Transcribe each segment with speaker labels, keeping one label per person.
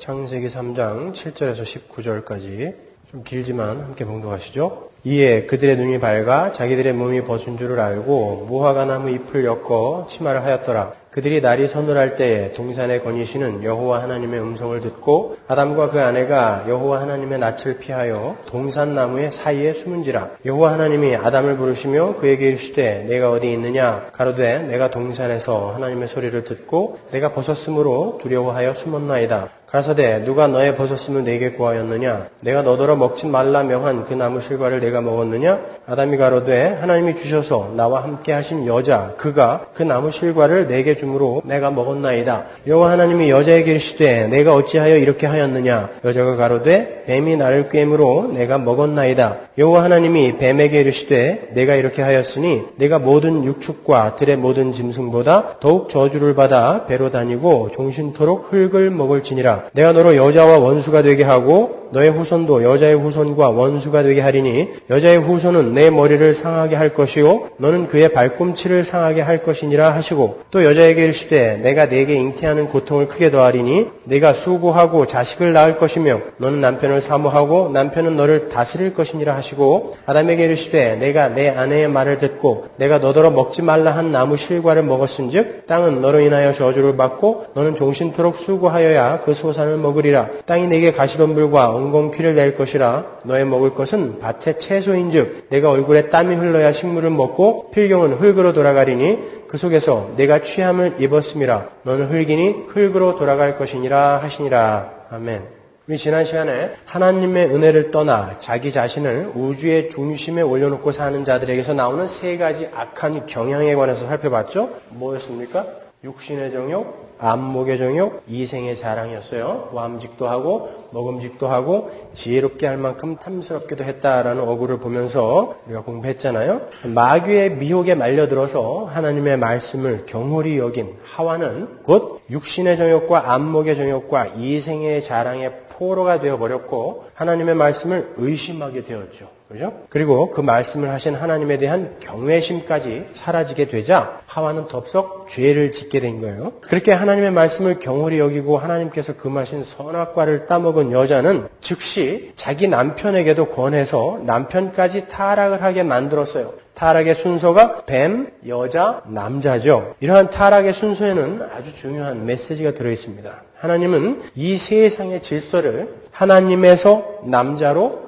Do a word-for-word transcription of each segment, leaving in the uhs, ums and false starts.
Speaker 1: 창세기 삼 장 칠 절에서 십구 절까지 좀 길지만 함께 봉독하시죠. 이에 그들의 눈이 밝아 자기들의 몸이 벗은 줄을 알고 무화과 나무 잎을 엮어 치마를 하였더라. 그들이 날이 서늘할 때에 동산에 거니시는 여호와 하나님의 음성을 듣고 아담과 그 아내가 여호와 하나님의 낯을 피하여 동산 나무의 사이에 숨은지라. 여호와 하나님이 아담을 부르시며 그에게 이르시되 내가 어디 있느냐? 가로되 내가 동산에서 하나님의 소리를 듣고 내가 벗었으므로 두려워하여 숨었나이다. 가라사대 누가 너의 벗었음을 내게 구하였느냐? 내가 너더러 먹지 말라 명한 그 나무 실과를 내가 먹었느냐? 아담이 가로되 하나님이 주셔서 나와 함께 하신 여자 그가 그 나무 실과를 내게 주므로 내가 먹었나이다. 여호와 하나님이 여자에게 이르시되 내가 어찌하여 이렇게 하였느냐? 여자가 가로되 뱀이 나를 꿰므로 내가 먹었나이다. 여호와 하나님이 뱀에게 이르시되 내가 이렇게 하였으니 내가 모든 육축과 들의 모든 짐승보다 더욱 저주를 받아 배로 다니고 종신토록 흙을 먹을지니라. 내가 너로 여자와 원수가 되게 하고 너의 후손도 여자의 후손과 원수가 되게 하리니 여자의 후손은 내 머리를 상하게 할 것이요 너는 그의 발꿈치를 상하게 할 것이니라 하시고 또 여자에게 이르시되 내가 네게 잉태하는 고통을 크게 더하리니 네가 수고하고 자식을 낳을 것이며 너는 남편을 사모하고 남편은 너를 다스릴 것이니라 하시고 아담에게 이르시되 내가 내 아내의 말을 듣고 내가 너더러 먹지 말라 한 나무 실과를 먹었은즉 땅은 너로 인하여 저주를 받고 너는 종신토록 수고하여야 그 소산을 먹으리라. 땅이 네게 가시덤불과 엉겅퀴를 낼 것이라. 너의 먹을 것은 밭의 채소인즉 내가 얼굴에 땀이 흘러야 식물을 먹고 필경은 흙으로 돌아가리니 그 속에서 내가 취함을 입었음이라. 너는 흙이니 흙으로 돌아갈 것이니라 하시니라. 아멘. 우리 지난 시간에 하나님의 은혜를 떠나 자기 자신을 우주의 중심에 올려놓고 사는 자들에게서 나오는 세 가지 악한 경향에 관해서 살펴봤죠. 뭐였습니까? 육신의 정욕, 안목의 정욕, 이생의 자랑이었어요. 보암직도 하고 먹음직도 하고 지혜롭게 할 만큼 탐스럽기도 했다라는 어구를 보면서 우리가 공부했잖아요. 마귀의 미혹에 말려들어서 하나님의 말씀을 경홀히 여긴 하와는 곧 육신의 정욕과 안목의 정욕과 이생의 자랑의 포로가 되어버렸고 하나님의 말씀을 의심하게 되었죠. 그죠? 그리고 그 말씀을 하신 하나님에 대한 경외심까지 사라지게 되자 하와는 덥석 죄를 짓게 된 거예요. 그렇게 하나님의 말씀을 경홀히 여기고 하나님께서 금하신 선악과를 따먹은 여자는 즉시 자기 남편에게도 권해서 남편까지 타락을 하게 만들었어요. 타락의 순서가 뱀, 여자, 남자죠. 이러한 타락의 순서에는 아주 중요한 메시지가 들어있습니다. 하나님은 이 세상의 질서를 하나님에서 남자로,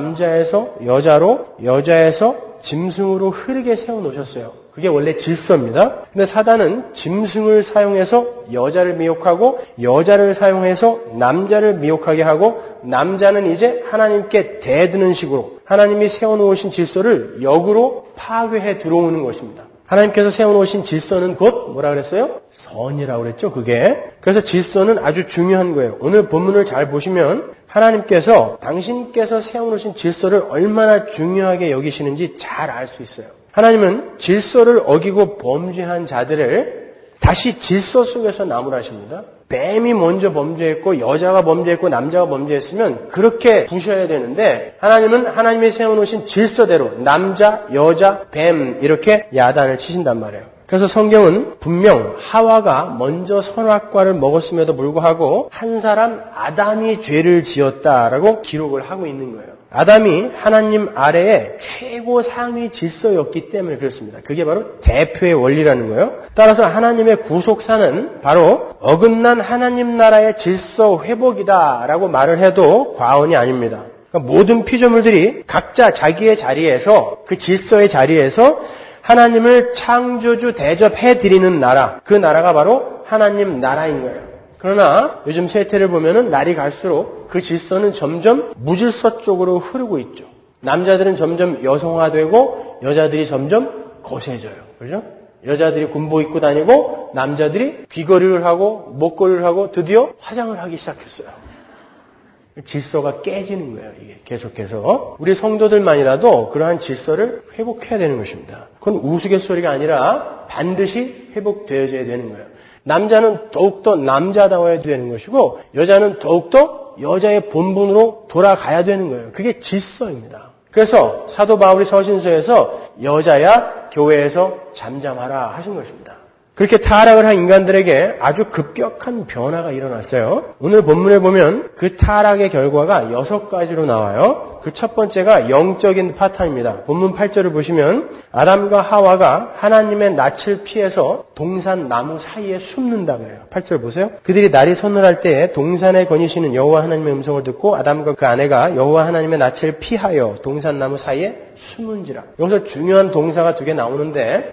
Speaker 1: 남자에서 여자로, 여자에서 짐승으로 흐르게 세워놓으셨어요. 그게 원래 질서입니다. 근데 사단은 짐승을 사용해서 여자를 미혹하고 여자를 사용해서 남자를 미혹하게 하고 남자는 이제 하나님께 대드는 식으로 하나님이 세워놓으신 질서를 역으로 파괴해 들어오는 것입니다. 하나님께서 세워놓으신 질서는 곧 뭐라 그랬어요? 선이라고 그랬죠, 그게. 그래서 질서는 아주 중요한 거예요. 오늘 본문을 잘 보시면 하나님께서 당신께서 세워놓으신 질서를 얼마나 중요하게 여기시는지 잘 알 수 있어요. 하나님은 질서를 어기고 범죄한 자들을 다시 질서 속에서 나무라십니다. 뱀이 먼저 범죄했고 여자가 범죄했고 남자가 범죄했으면 그렇게 부셔야 되는데 하나님은 하나님이 세워놓으신 질서대로 남자, 여자, 뱀 이렇게 야단을 치신단 말이에요. 그래서 성경은 분명 하와가 먼저 선악과를 먹었음에도 불구하고 한 사람 아담이 죄를 지었다라고 기록을 하고 있는 거예요. 아담이 하나님 아래의 최고 상위 질서였기 때문에 그렇습니다. 그게 바로 대표의 원리라는 거예요. 따라서 하나님의 구속사는 바로 어긋난 하나님 나라의 질서 회복이다라고 말을 해도 과언이 아닙니다. 그러니까 모든 피조물들이 각자 자기의 자리에서 그 질서의 자리에서 하나님을 창조주 대접해드리는 나라, 그 나라가 바로 하나님 나라인 거예요. 그러나 요즘 세태를 보면은 날이 갈수록 그 질서는 점점 무질서 쪽으로 흐르고 있죠. 남자들은 점점 여성화되고 여자들이 점점 거세져요. 그죠? 여자들이 군복 입고 다니고 남자들이 귀걸이를 하고 목걸이를 하고 드디어 화장을 하기 시작했어요. 질서가 깨지는 거예요. 이게 계속해서. 우리 성도들만이라도 그러한 질서를 회복해야 되는 것입니다. 그건 우스갯소리가 아니라 반드시 회복되어져야 되는 거예요. 남자는 더욱더 남자다워야 되는 것이고 여자는 더욱더 여자의 본분으로 돌아가야 되는 거예요. 그게 질서입니다. 그래서 사도 바울이 서신서에서 여자야 교회에서 잠잠하라 하신 것입니다. 그렇게 타락을 한 인간들에게 아주 급격한 변화가 일어났어요. 오늘 본문에 보면 그 타락의 결과가 여섯 가지로 나와요. 그 첫 번째가 영적인 파탄입니다. 본문 팔 절을 보시면 아담과 하와가 하나님의 낯을 피해서 동산 나무 사이에 숨는다 그래요. 팔 절 보세요. 그들이 날이 서늘할 때에 동산에 거니시는 여호와 하나님의 음성을 듣고 아담과 그 아내가 여호와 하나님의 낯을 피하여 동산 나무 사이에 숨은지라. 여기서 중요한 동사가 두 개 나오는데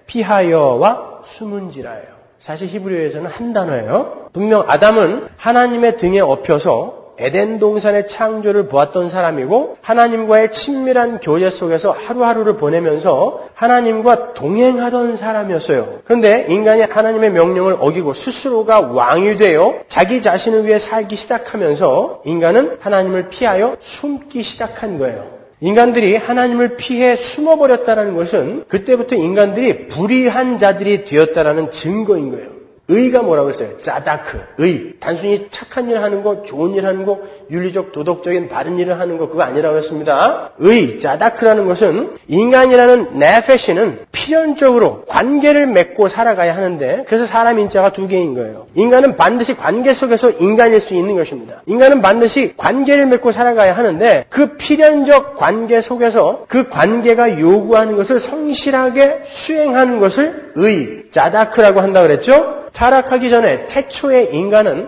Speaker 1: 피하여와 숨은지라예요. 사실 히브리어에서는 한 단어예요. 분명 아담은 하나님의 등에 업혀서 에덴 동산의 창조를 보았던 사람이고 하나님과의 친밀한 교제 속에서 하루하루를 보내면서 하나님과 동행하던 사람이었어요. 그런데 인간이 하나님의 명령을 어기고 스스로가 왕이 되어 자기 자신을 위해 살기 시작하면서 인간은 하나님을 피하여 숨기 시작한 거예요. 인간들이 하나님을 피해 숨어버렸다는 것은 그때부터 인간들이 불의한 자들이 되었다는 증거인 거예요. 의가 뭐라고 했어요? 짜다크, 의. 단순히 착한 일을 하는 거, 좋은 일을 하는 거, 윤리적, 도덕적인 바른 일을 하는 거 그거 아니라고 했습니다. 의, 짜다크라는 것은 인간이라는 네페시는 필연적으로 관계를 맺고 살아가야 하는데 그래서 사람 인자가 두 개인 거예요. 인간은 반드시 관계 속에서 인간일 수 있는 것입니다. 인간은 반드시 관계를 맺고 살아가야 하는데 그 필연적 관계 속에서 그 관계가 요구하는 것을 성실하게 수행하는 것을 의, 짜다크라고 한다고 그랬죠? 타락하기 전에 태초의 인간은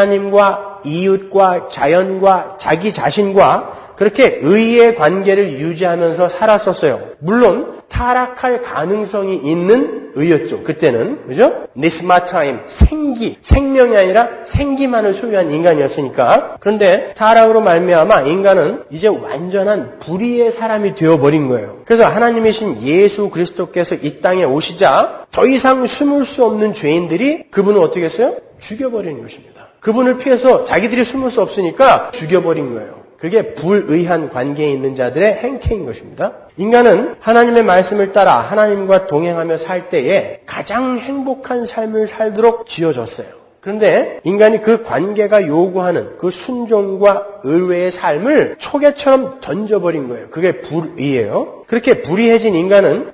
Speaker 1: 하나님과 이웃과 자연과 자기 자신과 그렇게 의의 관계를 유지하면서 살았었어요. 물론 타락할 가능성이 있는 의였죠. 그때는 그죠? 니스마타임 생기, 생명이 아니라 생기만을 소유한 인간이었으니까. 그런데 타락으로 말미암아 인간은 이제 완전한 불의의 사람이 되어버린 거예요. 그래서 하나님이신 예수 그리스도께서 이 땅에 오시자 더 이상 숨을 수 없는 죄인들이 그분을 어떻게 했어요? 죽여버리는 것입니다. 그분을 피해서 자기들이 숨을 수 없으니까 죽여버린 거예요. 그게 불의한 관계에 있는 자들의 행태인 것입니다. 인간은 하나님의 말씀을 따라 하나님과 동행하며 살 때에 가장 행복한 삶을 살도록 지어졌어요. 그런데 인간이 그 관계가 요구하는 그 순종과 의외의 삶을 초계처럼 던져버린 거예요. 그게 불의예요. 그렇게 불의해진 인간은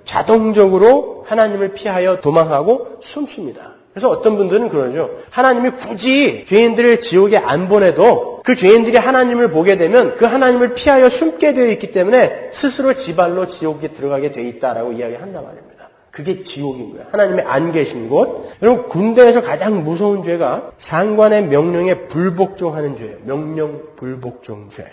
Speaker 1: 자동적으로 하나님을 피하여 도망하고 숨습니다. 그래서 어떤 분들은 그러죠. 하나님이 굳이 죄인들을 지옥에 안 보내도 그 죄인들이 하나님을 보게 되면 그 하나님을 피하여 숨게 되어 있기 때문에 스스로 지발로 지옥에 들어가게 되어 있다라고 이야기한단 말입니다. 그게 지옥인 거예요. 하나님의 안 계신 곳. 여러분 군대에서 가장 무서운 죄가 상관의 명령에 불복종하는 죄예요. 명령 불복종죄.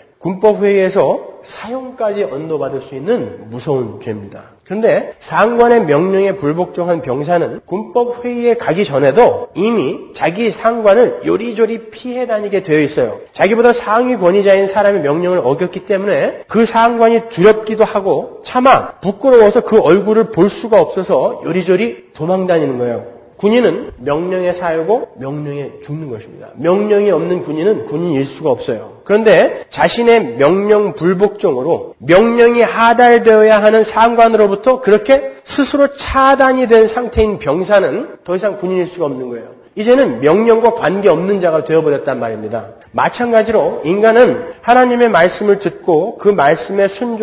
Speaker 1: 군법회의에서 사형까지 언도받을 수 있는 무서운 죄입니다. 그런데 상관의 명령에 불복종한 병사는 군법회의에 가기 전에도 이미 자기 상관을 요리조리 피해 다니게 되어 있어요. 자기보다 상위 권위자인 사람의 명령을 어겼기 때문에 그 상관이 두렵기도 하고 차마 부끄러워서 그 얼굴을 볼 수가 없어서 요리조리 도망다니는 거예요. 군인은 명령에 살고 명령에 죽는 것입니다. 명령이 없는 군인은 군인일 수가 없어요. 그런데 자신의 명령 불복종으로 명령이 하달되어야 하는 상관으로부터 그렇게 스스로 차단이 된 상태인 병사는 더 이상 군인일 수가 없는 거예요. 이제는 명령과 관계없는 자가 되어버렸단 말입니다. 마찬가지로 인간은 하나님의 말씀을 듣고 그 말씀에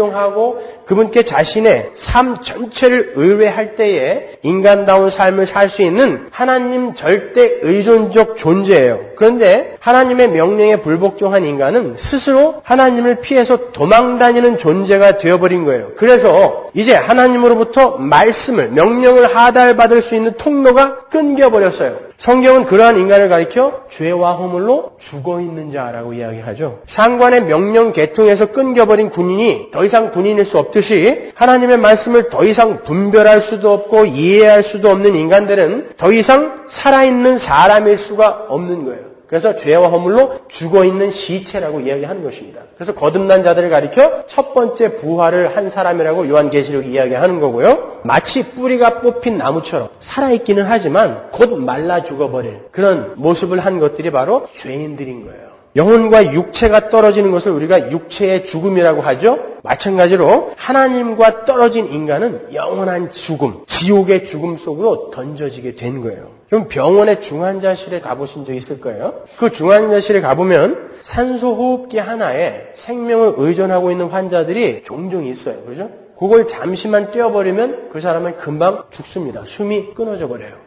Speaker 1: 순종하고 그분께 자신의 삶 전체를 의뢰할 때에 인간다운 삶을 살 수 있는 하나님 절대 의존적 존재예요. 그런데 하나님의 명령에 불복종한 인간은 스스로 하나님을 피해서 도망다니는 존재가 되어버린 거예요. 그래서 이제 하나님으로부터 말씀을, 명령을 하달받을 수 있는 통로가 끊겨버렸어요. 성경은 그러한 인간을 가리켜 죄와 허물로 죽어있는 자라고 이야기하죠. 상관의 명령 계통에서 끊겨버린 군인이 더 이상 군인일 수 없듯이 하나님의 말씀을 더 이상 분별할 수도 없고 이해할 수도 없는 인간들은 더 이상 살아있는 사람일 수가 없는 거예요. 그래서 죄와 허물로 죽어있는 시체라고 이야기하는 것입니다. 그래서 거듭난 자들을 가리켜 첫 번째 부활을 한 사람이라고 요한계시록이 이야기하는 거고요. 마치 뿌리가 뽑힌 나무처럼 살아있기는 하지만 곧 말라 죽어버릴 그런 모습을 한 것들이 바로 죄인들인 거예요. 영혼과 육체가 떨어지는 것을 우리가 육체의 죽음이라고 하죠. 마찬가지로 하나님과 떨어진 인간은 영원한 죽음, 지옥의 죽음 속으로 던져지게 된 거예요. 그럼 병원의 중환자실에 가보신 적 있을 거예요. 그 중환자실에 가보면 산소호흡기 하나에 생명을 의존하고 있는 환자들이 종종 있어요. 그죠? 그걸 잠시만 떼어버리면 그 사람은 금방 죽습니다. 숨이 끊어져 버려요.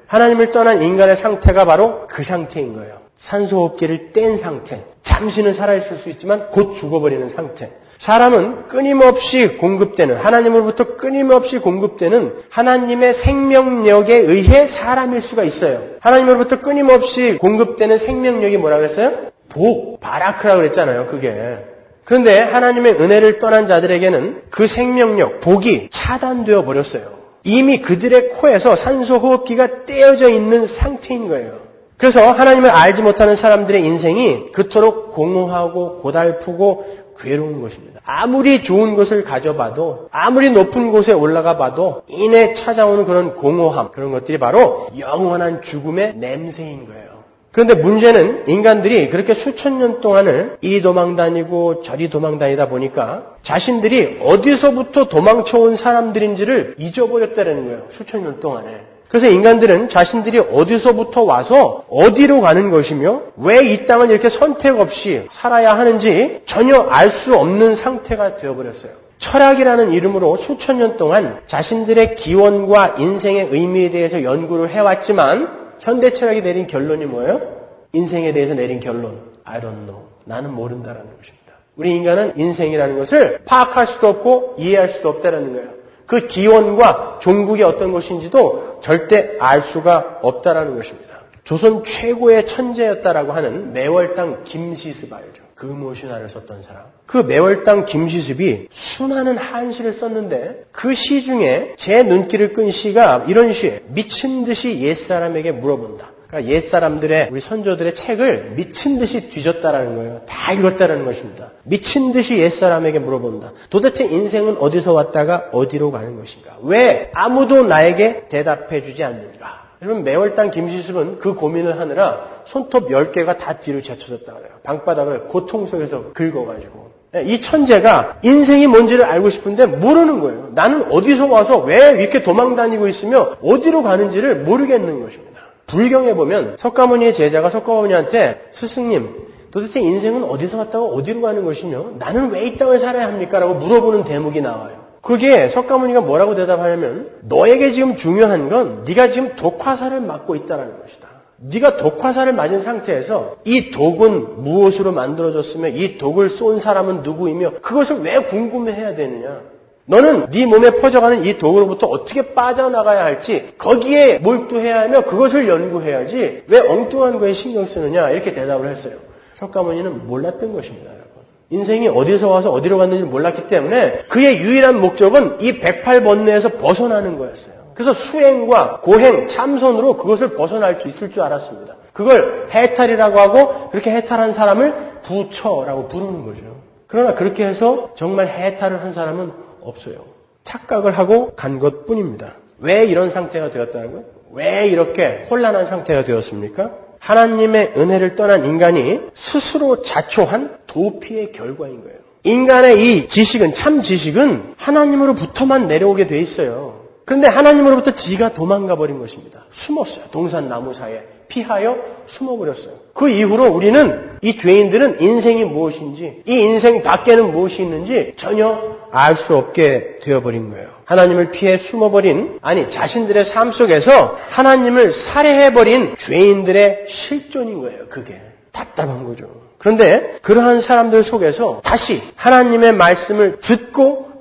Speaker 1: 하나님을 떠난 인간의 상태가 바로 그 상태인 거예요. 산소호흡기를 뗀 상태. 잠시는 살아있을 수 있지만 곧 죽어버리는 상태. 사람은 끊임없이 공급되는, 하나님으로부터 끊임없이 공급되는 하나님의 생명력에 의해 사람일 수가 있어요. 하나님으로부터 끊임없이 공급되는 생명력이 뭐라고 했어요? 복, 바라크라고 그랬잖아요, 그게. 그런데 하나님의 은혜를 떠난 자들에게는 그 생명력, 복이 차단되어 버렸어요. 이미 그들의 코에서 산소 호흡기가 떼어져 있는 상태인 거예요. 그래서 하나님을 알지 못하는 사람들의 인생이 그토록 공허하고 고달프고 괴로운 것입니다. 아무리 좋은 것을 가져봐도, 아무리 높은 곳에 올라가 봐도 이내 찾아오는 그런 공허함, 그런 것들이 바로 영원한 죽음의 냄새인 거예요. 그런데 문제는 인간들이 그렇게 수천 년 동안을 이리 도망다니고 저리 도망다니다 보니까 자신들이 어디서부터 도망쳐온 사람들인지를 잊어버렸다는 거예요. 수천 년 동안에. 그래서 인간들은 자신들이 어디서부터 와서 어디로 가는 것이며 왜 이 땅을 이렇게 선택 없이 살아야 하는지 전혀 알 수 없는 상태가 되어버렸어요. 철학이라는 이름으로 수천 년 동안 자신들의 기원과 인생의 의미에 대해서 연구를 해왔지만 현대 철학이 내린 결론이 뭐예요? 인생에 대해서 내린 결론. I don't know. 나는 모른다라는 것입니다. 우리 인간은 인생이라는 것을 파악할 수도 없고 이해할 수도 없다라는 거예요. 그 기원과 종국이 어떤 것인지도 절대 알 수가 없다라는 것입니다. 조선 최고의 천재였다라고 하는 매월당 김시습 알죠? 금오신화를 썼던 사람. 그 매월당 김시습이 수많은 한시를 썼는데 그 시 중에 제 눈길을 끈 시가 이런 시예요. 미친 듯이 옛사람에게 물어본다. 그러니까 옛사람들의, 우리 선조들의 책을 미친 듯이 뒤졌다라는 거예요. 다 읽었다라는 것입니다. 미친 듯이 옛사람에게 물어본다. 도대체 인생은 어디서 왔다가 어디로 가는 것인가? 왜 아무도 나에게 대답해 주지 않는가? 여러분, 매월당 김시습은 그 고민을 하느라 손톱 열 개가 다 뒤로 제쳐졌다 그래요. 방바닥을 고통 속에서 긁어가지고. 이 천재가 인생이 뭔지를 알고 싶은데 모르는 거예요. 나는 어디서 와서 왜 이렇게 도망다니고 있으며 어디로 가는지를 모르겠는 것입니다. 불경에 보면 석가모니의 제자가 석가모니한테 스승님, 도대체 인생은 어디서 왔다고 어디로 가는 것이며 나는 왜 이 땅을 살아야 합니까? 라고 물어보는 대목이 나와요. 그게 석가모니가 뭐라고 대답하냐면 너에게 지금 중요한 건 네가 지금 독화살을 맞고 있다는 것이다. 네가 독화살을 맞은 상태에서 이 독은 무엇으로 만들어졌으며 이 독을 쏜 사람은 누구이며 그것을 왜 궁금해해야 되느냐. 너는 네 몸에 퍼져가는 이 독으로부터 어떻게 빠져나가야 할지 거기에 몰두해야 하며 그것을 연구해야지 왜 엉뚱한 거에 신경 쓰느냐 이렇게 대답을 했어요. 석가모니는 몰랐던 것입니다. 여러분. 인생이 어디서 와서 어디로 갔는지 몰랐기 때문에 그의 유일한 목적은 이 백팔 번뇌에서 벗어나는 거였어요. 그래서 수행과 고행, 참선으로 그것을 벗어날 수 있을 줄 알았습니다. 그걸 해탈이라고 하고 그렇게 해탈한 사람을 부처라고 부르는 거죠. 그러나 그렇게 해서 정말 해탈을 한 사람은 없어요. 착각을 하고 간 것뿐입니다. 왜 이런 상태가 되었다는 거예요? 왜 이렇게 혼란한 상태가 되었습니까? 하나님의 은혜를 떠난 인간이 스스로 자초한 도피의 결과인 거예요. 인간의 이 지식은, 참 지식은 하나님으로부터만 내려오게 돼 있어요. 그런데 하나님으로부터 지가 도망가 버린 것입니다. 숨었어요. 동산나무 사이에 피하여 숨어버렸어요. 그 이후로 우리는, 이 죄인들은 인생이 무엇인지, 이 인생 밖에는 무엇이 있는지 전혀 알 수 없게 되어버린 거예요. 하나님을 피해 숨어버린, 아니 자신들의 삶 속에서 하나님을 살해해버린 죄인들의 실존인 거예요. 그게 답답한 거죠. 그런데 그러한 사람들 속에서 다시 하나님의 말씀을 듣고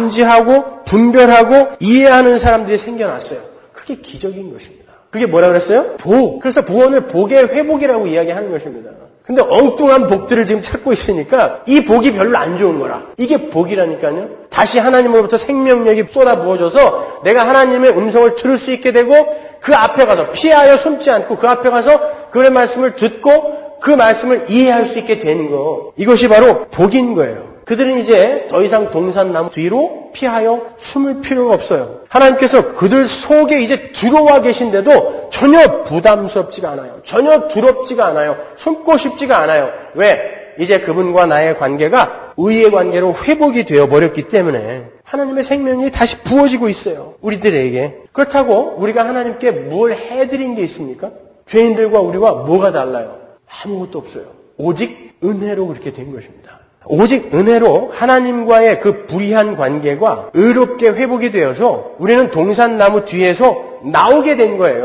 Speaker 1: 감지하고 분별하고 이해하는 사람들이 생겨났어요. 그게 기적인 것입니다. 그게 뭐라 그랬어요? 복. 그래서 구원을 복의 회복이라고 이야기하는 것입니다. 근데 엉뚱한 복들을 지금 찾고 있으니까 이 복이 별로 안 좋은 거라. 이게 복이라니까요. 다시 하나님으로부터 생명력이 쏟아 부어져서 내가 하나님의 음성을 들을 수 있게 되고 그 앞에 가서 피하여 숨지 않고 그 앞에 가서 그의 말씀을 듣고 그 말씀을 이해할 수 있게 되는 거. 이것이 바로 복인 거예요. 그들은 이제 더 이상 동산나무 뒤로 피하여 숨을 필요가 없어요. 하나님께서 그들 속에 이제 들어와 계신데도 전혀 부담스럽지가 않아요. 전혀 두렵지가 않아요. 숨고 싶지가 않아요. 왜? 이제 그분과 나의 관계가 의의 관계로 회복이 되어버렸기 때문에 하나님의 생명이 다시 부어지고 있어요. 우리들에게. 그렇다고 우리가 하나님께 뭘 해드린 게 있습니까? 죄인들과 우리와 뭐가 달라요? 아무것도 없어요. 오직 은혜로 그렇게 된 것입니다. 오직 은혜로 하나님과의 그 불의한 관계가 의롭게 회복이 되어서 우리는 동산나무 뒤에서 나오게 된 거예요.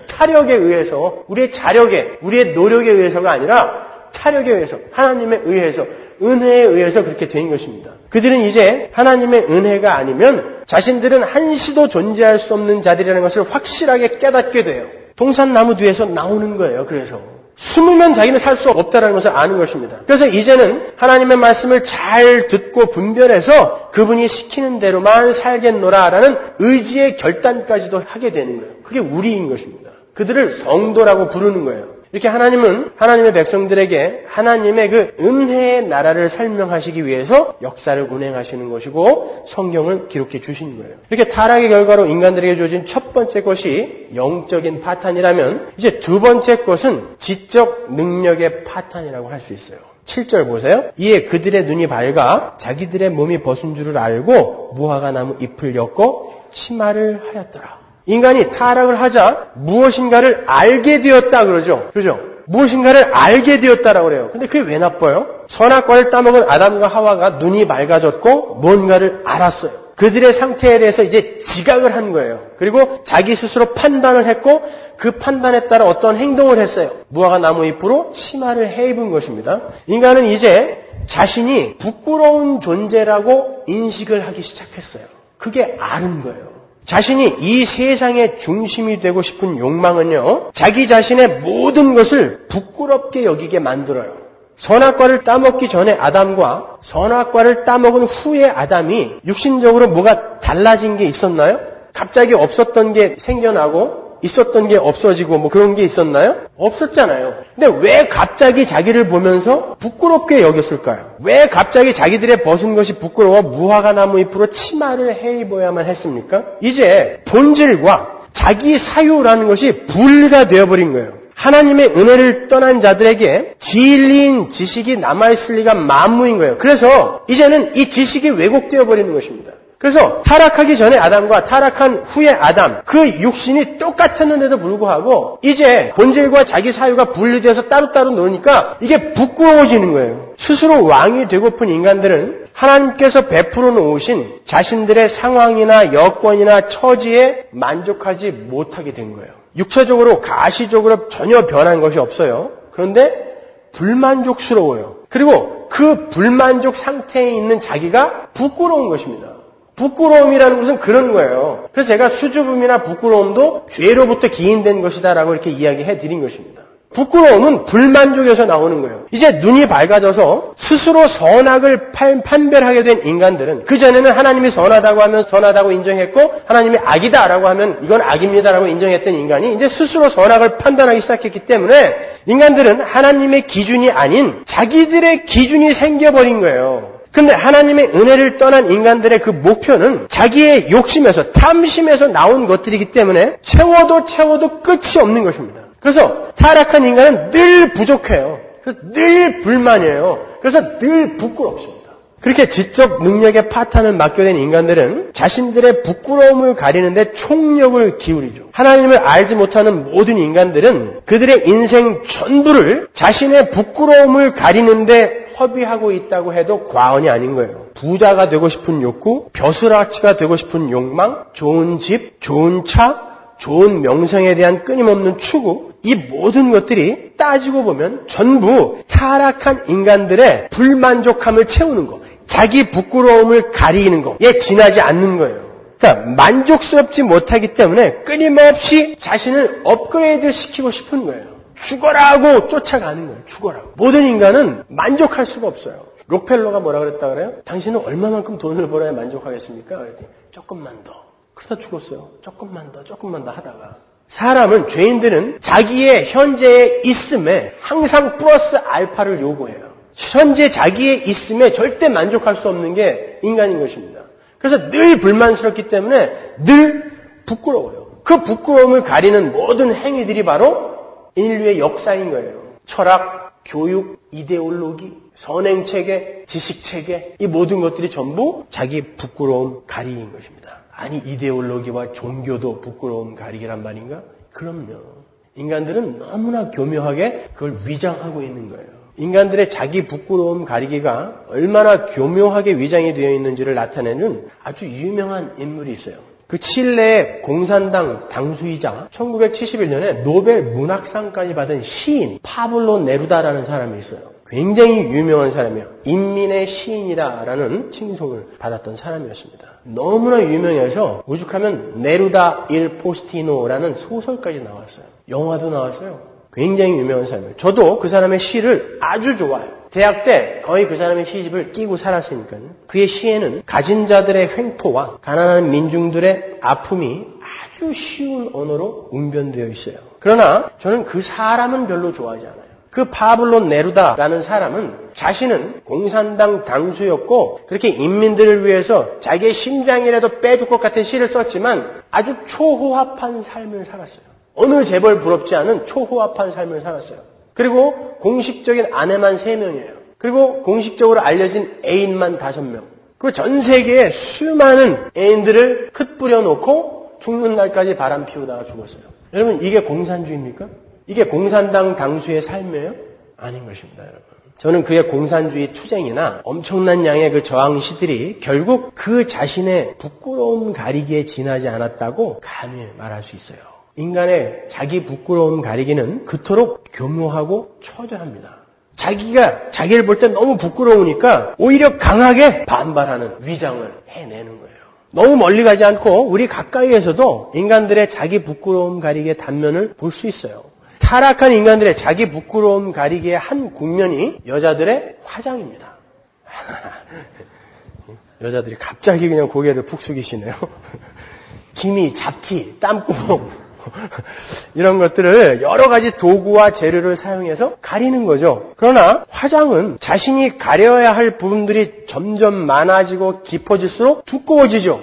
Speaker 1: 타력에 의해서, 우리의 자력에, 우리의 노력에 의해서가 아니라 타력에 의해서, 하나님에 의해서, 은혜에 의해서 그렇게 된 것입니다. 그들은 이제 하나님의 은혜가 아니면 자신들은 한시도 존재할 수 없는 자들이라는 것을 확실하게 깨닫게 돼요. 동산나무 뒤에서 나오는 거예요. 그래서 숨으면 자기는 살 수 없다는 것을 아는 것입니다. 그래서 이제는 하나님의 말씀을 잘 듣고 분별해서 그분이 시키는 대로만 살겠노라라는 의지의 결단까지도 하게 되는 거예요. 그게 우리인 것입니다. 그들을 성도라고 부르는 거예요. 이렇게 하나님은 하나님의 백성들에게 하나님의 그 은혜의 나라를 설명하시기 위해서 역사를 운행하시는 것이고 성경을 기록해 주신 거예요. 이렇게 타락의 결과로 인간들에게 주어진 첫 번째 것이 영적인 파탄이라면 이제 두 번째 것은 지적 능력의 파탄이라고 할 수 있어요. 칠 절 보세요. 이에 그들의 눈이 밝아 자기들의 몸이 벗은 줄을 알고 무화과 나무 잎을 엮고 치마를 하였더라. 인간이 타락을 하자 무엇인가를 알게 되었다 그러죠. 그죠? 무엇인가를 알게 되었다라고 그래요. 근데 그게 왜 나빠요? 선악과를 따먹은 아담과 하와가 눈이 맑아졌고 뭔가를 알았어요. 그들의 상태에 대해서 이제 지각을 한 거예요. 그리고 자기 스스로 판단을 했고 그 판단에 따라 어떤 행동을 했어요. 무화과 나무 잎으로 치마를 해입은 것입니다. 인간은 이제 자신이 부끄러운 존재라고 인식을 하기 시작했어요. 그게 아는 거예요. 자신이 이 세상의 중심이 되고 싶은 욕망은요, 자기 자신의 모든 것을 부끄럽게 여기게 만들어요. 선악과를 따먹기 전에 아담과 선악과를 따먹은 후에 아담이 육신적으로 뭐가 달라진 게 있었나요? 갑자기 없었던 게 생겨나고 있었던 게 없어지고 뭐 그런 게 있었나요? 없었잖아요. 근데 왜 갑자기 자기를 보면서 부끄럽게 여겼을까요? 왜 갑자기 자기들의 벗은 것이 부끄러워 무화과 나무 잎으로 치마를 해입어야만 했습니까? 이제 본질과 자기 사유라는 것이 분리가 되어버린 거예요. 하나님의 은혜를 떠난 자들에게 진리인 지식이 남아있을 리가 만무인 거예요. 그래서 이제는 이 지식이 왜곡되어 버리는 것입니다. 그래서 타락하기 전에 아담과 타락한 후에 아담, 그 육신이 똑같았는데도 불구하고 이제 본질과 자기 사유가 분리돼서 따로따로 노니까 이게 부끄러워지는 거예요. 스스로 왕이 되고픈 인간들은 하나님께서 베풀어 놓으신 자신들의 상황이나 여건이나 처지에 만족하지 못하게 된 거예요. 육체적으로 가시적으로 전혀 변한 것이 없어요. 그런데 불만족스러워요. 그리고 그 불만족 상태에 있는 자기가 부끄러운 것입니다. 부끄러움이라는 것은 그런 거예요. 그래서 제가 수줍음이나 부끄러움도 죄로부터 기인된 것이다라고 이렇게 이야기해 드린 것입니다. 부끄러움은 불만족에서 나오는 거예요. 이제 눈이 밝아져서 스스로 선악을 판별하게 된 인간들은 그전에는 하나님이 선하다고 하면 선하다고 인정했고 하나님이 악이다라고 하면 이건 악입니다라고 인정했던 인간이 이제 스스로 선악을 판단하기 시작했기 때문에 인간들은 하나님의 기준이 아닌 자기들의 기준이 생겨버린 거예요. 근데 하나님의 은혜를 떠난 인간들의 그 목표는 자기의 욕심에서 탐심에서 나온 것들이기 때문에 채워도 채워도 끝이 없는 것입니다. 그래서 타락한 인간은 늘 부족해요. 그래서 늘 불만이에요. 그래서 늘 부끄럽습니다. 그렇게 지적 능력의 파탄을 맡게 된 인간들은 자신들의 부끄러움을 가리는데 총력을 기울이죠. 하나님을 알지 못하는 모든 인간들은 그들의 인생 전부를 자신의 부끄러움을 가리는데 허비하고 있다고 해도 과언이 아닌 거예요. 부자가 되고 싶은 욕구, 벼슬아치가 되고 싶은 욕망, 좋은 집, 좋은 차, 좋은 명성에 대한 끊임없는 추구, 이 모든 것들이 따지고 보면 전부 타락한 인간들의 불만족함을 채우는 거, 자기 부끄러움을 가리는 거에 지나지 않는 거예요. 그러니까 만족스럽지 못하기 때문에 끊임없이 자신을 업그레이드 시키고 싶은 거예요. 죽어라고 쫓아가는 거예요. 죽어라고. 모든 인간은 만족할 수가 없어요. 록펠러가 뭐라 그랬다 그래요? 당신은 얼마만큼 돈을 벌어야 만족하겠습니까? 그랬더니 조금만 더. 그러다 죽었어요. 조금만 더, 조금만 더 하다가. 사람은, 죄인들은 자기의 현재의 있음에 항상 플러스 알파를 요구해요. 현재 자기의 있음에 절대 만족할 수 없는 게 인간인 것입니다. 그래서 늘 불만스럽기 때문에 늘 부끄러워요. 그 부끄러움을 가리는 모든 행위들이 바로 인류의 역사인 거예요. 철학, 교육, 이데올로기, 선행체계, 지식체계, 이 모든 것들이 전부 자기 부끄러움 가리기인 것입니다. 아니, 이데올로기와 종교도 부끄러움 가리기란 말인가? 그럼요. 인간들은 너무나 교묘하게 그걸 위장하고 있는 거예요. 인간들의 자기 부끄러움 가리기가 얼마나 교묘하게 위장이 되어 있는지를 나타내는 아주 유명한 인물이 있어요. 그 칠레의 공산당 당수이자 천구백칠십일 년에 노벨 문학상까지 받은 시인 파블로 네루다라는 사람이 있어요. 굉장히 유명한 사람이에요. 인민의 시인이다라는 칭송을 받았던 사람이었습니다. 너무나 유명해서 오죽하면 네루다 일 포스티노라는 소설까지 나왔어요. 영화도 나왔어요. 굉장히 유명한 사람이에요. 저도 그 사람의 시를 아주 좋아해요. 대학 때 거의 그 사람의 시집을 끼고 살았으니까요. 그의 시에는 가진 자들의 횡포와 가난한 민중들의 아픔이 아주 쉬운 언어로 웅변되어 있어요. 그러나 저는 그 사람은 별로 좋아하지 않아요. 그 파블로 네루다라는 사람은 자신은 공산당 당수였고 그렇게 인민들을 위해서 자기의 심장이라도 빼줄 것 같은 시를 썼지만 아주 초호합한 삶을 살았어요. 어느 재벌 부럽지 않은 초호합한 삶을 살았어요. 그리고 공식적인 아내만 세 명이에요. 그리고 공식적으로 알려진 애인만 다섯 명. 그리고 전 세계에 수많은 애인들을 흩뿌려 놓고 죽는 날까지 바람 피우다가 죽었어요. 여러분 이게 공산주의입니까? 이게 공산당 당수의 삶이에요? 아닌 것입니다, 여러분. 저는 그의 공산주의 투쟁이나 엄청난 양의 그 저항 시들이 결국 그 자신의 부끄러움 가리기에 지나지 않았다고 감히 말할 수 있어요. 인간의 자기 부끄러움 가리기는 그토록 교묘하고 처절합니다. 자기가 자기를 볼 때 너무 부끄러우니까 오히려 강하게 반발하는 위장을 해내는 거예요. 너무 멀리 가지 않고 우리 가까이에서도 인간들의 자기 부끄러움 가리기의 단면을 볼 수 있어요. 타락한 인간들의 자기 부끄러움 가리기의 한 국면이 여자들의 화장입니다. 여자들이 갑자기 그냥 고개를 푹 숙이시네요. 기미, 잡티, 땀구멍 이런 것들을 여러 가지 도구와 재료를 사용해서 가리는 거죠. 그러나 화장은 자신이 가려야 할 부분들이 점점 많아지고 깊어질수록 두꺼워지죠.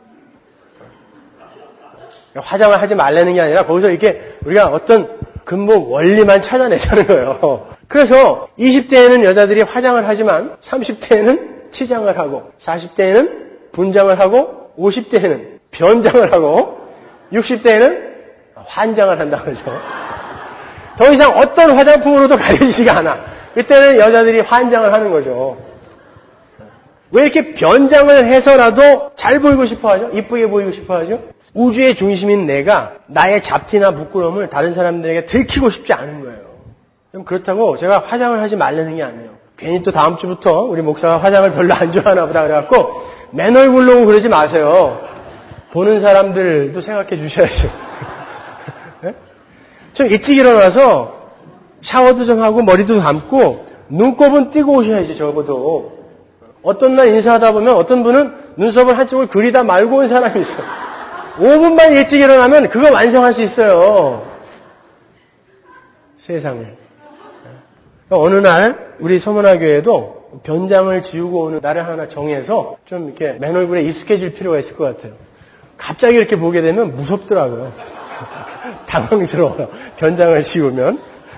Speaker 1: 화장을 하지 말라는 게 아니라 거기서 이렇게 우리가 어떤 근본 원리만 찾아내자는 거예요. 그래서 이십 대에는 여자들이 화장을 하지만 삼십 대에는 치장을 하고 사십 대에는 분장을 하고 오십 대에는 변장을 하고 육십 대에는 환장을 한다고 하죠. 더 이상 어떤 화장품으로도 가려지지가 않아. 그때는 여자들이 환장을 하는 거죠. 왜 이렇게 변장을 해서라도 잘 보이고 싶어 하죠? 이쁘게 보이고 싶어 하죠? 우주의 중심인 내가 나의 잡티나 부끄러움을 다른 사람들에게 들키고 싶지 않은 거예요. 그렇다고 제가 화장을 하지 말라는 게 아니에요. 괜히 또 다음 주부터 우리 목사가 화장을 별로 안 좋아하나 보다 그래갖고 맨 얼굴로 그러지 마세요. 보는 사람들도 생각해 주셔야죠. 네? 좀 일찍 일어나서 샤워도 좀 하고 머리도 감고 눈곱은 띄고 오셔야지 적어도. 어떤 날 인사하다 보면 어떤 분은 눈썹을 한쪽을 그리다 말고 온 사람이 있어요. 오 분만 일찍 일어나면 그거 완성할 수 있어요. 세상에. 어느 날 우리 서문화교회도 변장을 지우고 오는 날을 하나 정해서 좀 이렇게 맨 얼굴에 익숙해질 필요가 있을 것 같아요. 갑자기 이렇게 보게 되면 무섭더라고요. 당황스러워요. 변장을 지우면.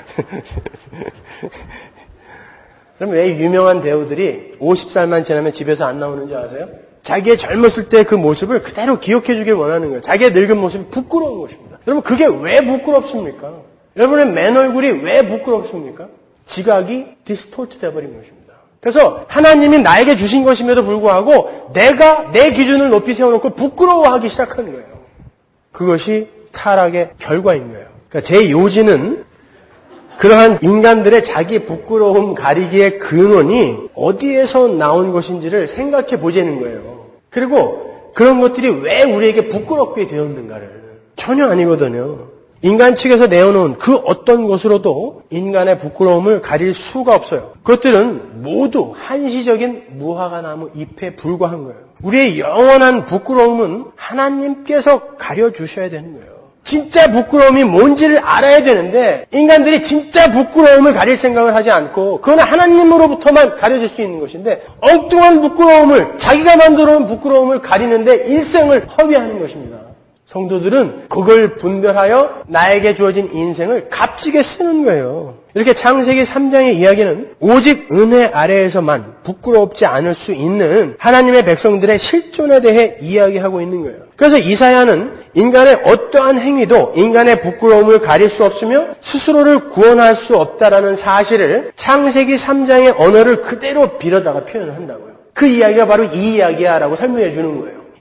Speaker 1: 그럼 왜 유명한 배우들이 오십 살만 지나면 집에서 안 나오는지 아세요? 자기의 젊었을 때 그 모습을 그대로 기억해 주길 원하는 거예요. 자기의 늙은 모습이 부끄러운 것입니다. 여러분 그게 왜 부끄럽습니까? 여러분의 맨 얼굴이 왜 부끄럽습니까? 지각이 디스토트 돼버린 것입니다. 그래서 하나님이 나에게 주신 것임에도 불구하고 내가 내 기준을 높이 세워놓고 부끄러워하기 시작한 거예요. 그것이 타락의 결과인 거예요. 그러니까 제 요지는 그러한 인간들의 자기 부끄러움 가리기의 근원이 어디에서 나온 것인지를 생각해 보자는 거예요. 그리고 그런 것들이 왜 우리에게 부끄럽게 되었는가를. 전혀 아니거든요. 인간 측에서 내어놓은 그 어떤 것으로도 인간의 부끄러움을 가릴 수가 없어요. 그것들은 모두 한시적인 무화과나무 잎에 불과한 거예요. 우리의 영원한 부끄러움은 하나님께서 가려주셔야 되는 거예요. 진짜 부끄러움이 뭔지를 알아야 되는데 인간들이 진짜 부끄러움을 가릴 생각을 하지 않고 그건 하나님으로부터만 가려질 수 있는 것인데 엉뚱한 부끄러움을 자기가 만들어 온 부끄러움을 가리는데 일생을 허비하는 것입니다. 성도들은 그걸 분별하여 나에게 주어진 인생을 값지게 쓰는 거예요. 이렇게 창세기 삼 장의 이야기는 오직 은혜 아래에서만 부끄럽지 않을 수 있는 하나님의 백성들의 실존에 대해 이야기하고 있는 거예요. 그래서 이사야는 인간의 어떠한 행위도 인간의 부끄러움을 가릴 수 없으며 스스로를 구원할 수 없다라는 사실을 창세기 삼 장의 언어를 그대로 빌어다가 표현을 한다고요. 그 이야기가 바로 이 이야기야 라고 설명해 주는 거예요.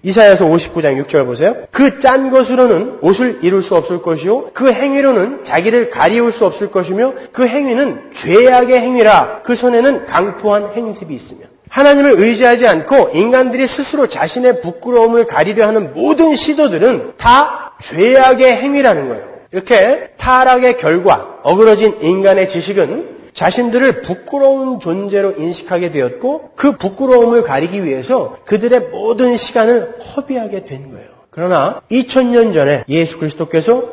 Speaker 1: 이사야서 오십구 장 육 절 보세요. 그 짠 것으로는 옷을 이룰 수 없을 것이요 그 행위로는 자기를 가리울 수 없을 것이며 그 행위는 죄악의 행위라 그 손에는 강포한 행습이 있으며. 하나님을 의지하지 않고 인간들이 스스로 자신의 부끄러움을 가리려 하는 모든 시도들은 다 죄악의 행위라는 거예요. 이렇게 타락의 결과 어그러진 인간의 지식은 자신들을 부끄러운 존재로 인식하게 되었고 그 부끄러움을 가리기 위해서 그들의 모든 시간을 허비하게 된 거예요. 그러나 이천 년 전에 예수 그리스도께서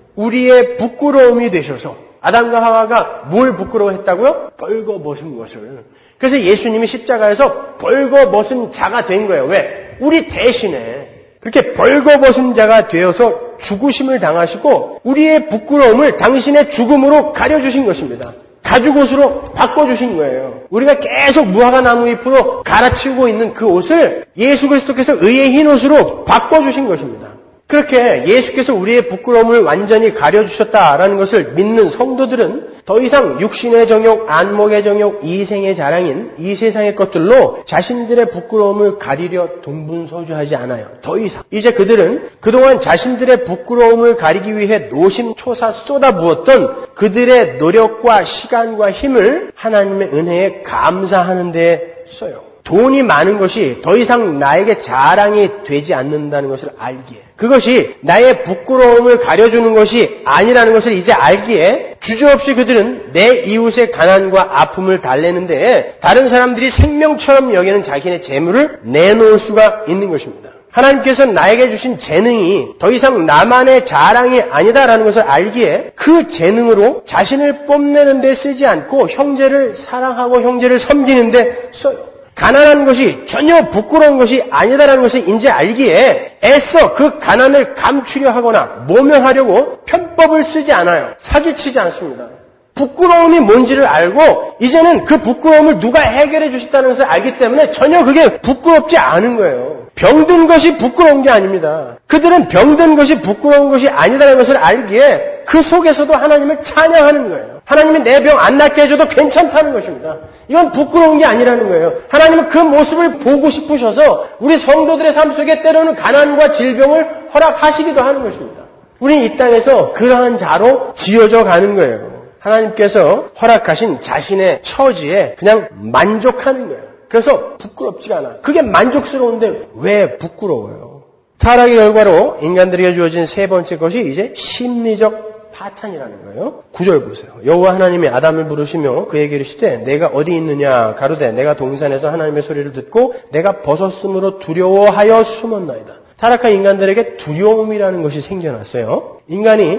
Speaker 1: 우리의 부끄러움이 되셔서 아담과 하와가 뭘 부끄러워했다고요? 벌거벗은 것을. 그래서 예수님이 십자가에서 벌거벗은 자가 된 거예요. 왜? 우리 대신에 그렇게 벌거벗은 자가 되어서 죽으심을 당하시고 우리의 부끄러움을 당신의 죽음으로 가려주신 것입니다. 가죽옷으로 바꿔주신 거예요. 우리가 계속 무화과 나무 잎으로 갈아치우고 있는 그 옷을 예수 그리스도께서 의의 흰 옷으로 바꿔주신 것입니다. 그렇게 예수께서 우리의 부끄러움을 완전히 가려주셨다라는 것을 믿는 성도들은 더 이상 육신의 정욕, 안목의 정욕, 이생의 자랑인 이 세상의 것들로 자신들의 부끄러움을 가리려 동분서주하지 않아요. 더 이상. 이제 그들은 그동안 자신들의 부끄러움을 가리기 위해 노심초사 쏟아부었던 그들의 노력과 시간과 힘을 하나님의 은혜에 감사하는 데 써요. 돈이 많은 것이 더 이상 나에게 자랑이 되지 않는다는 것을 알기에, 그것이 나의 부끄러움을 가려주는 것이 아니라는 것을 이제 알기에 주저없이 그들은 내 이웃의 가난과 아픔을 달래는데 다른 사람들이 생명처럼 여기는 자기네 재물을 내놓을 수가 있는 것입니다. 하나님께서 나에게 주신 재능이 더 이상 나만의 자랑이 아니다라는 것을 알기에 그 재능으로 자신을 뽐내는 데 쓰지 않고 형제를 사랑하고 형제를 섬기는 데 써요. 가난한 것이 전혀 부끄러운 것이 아니다라는 것을 이제 알기에 애써 그 가난을 감추려 하거나 모면하려고 편법을 쓰지 않아요. 사기치지 않습니다. 부끄러움이 뭔지를 알고 이제는 그 부끄러움을 누가 해결해 주셨다는 것을 알기 때문에 전혀 그게 부끄럽지 않은 거예요. 병든 것이 부끄러운 게 아닙니다. 그들은 병든 것이 부끄러운 것이 아니다라는 것을 알기에 그 속에서도 하나님을 찬양하는 거예요. 하나님이 내 병 안 낫게 해줘도 괜찮다는 것입니다. 이건 부끄러운 게 아니라는 거예요. 하나님은 그 모습을 보고 싶으셔서 우리 성도들의 삶 속에 때로는 가난과 질병을 허락하시기도 하는 것입니다. 우리는 이 땅에서 그러한 자로 지어져 가는 거예요. 하나님께서 허락하신 자신의 처지에 그냥 만족하는 거예요. 그래서 부끄럽지가 않아. 그게 만족스러운데 왜 부끄러워요? 타락의 결과로 인간들에게 주어진 세 번째 것이 이제 심리적 파탄이라는 거예요. 구 절 보세요. 여호와 하나님이 아담을 부르시며 그에게 이르시되 내가 어디 있느냐 가로되 내가 동산에서 하나님의 소리를 듣고 내가 벗었으므로 두려워하여 숨었나이다. 타락한 인간들에게 두려움이라는 것이 생겨났어요. 인간이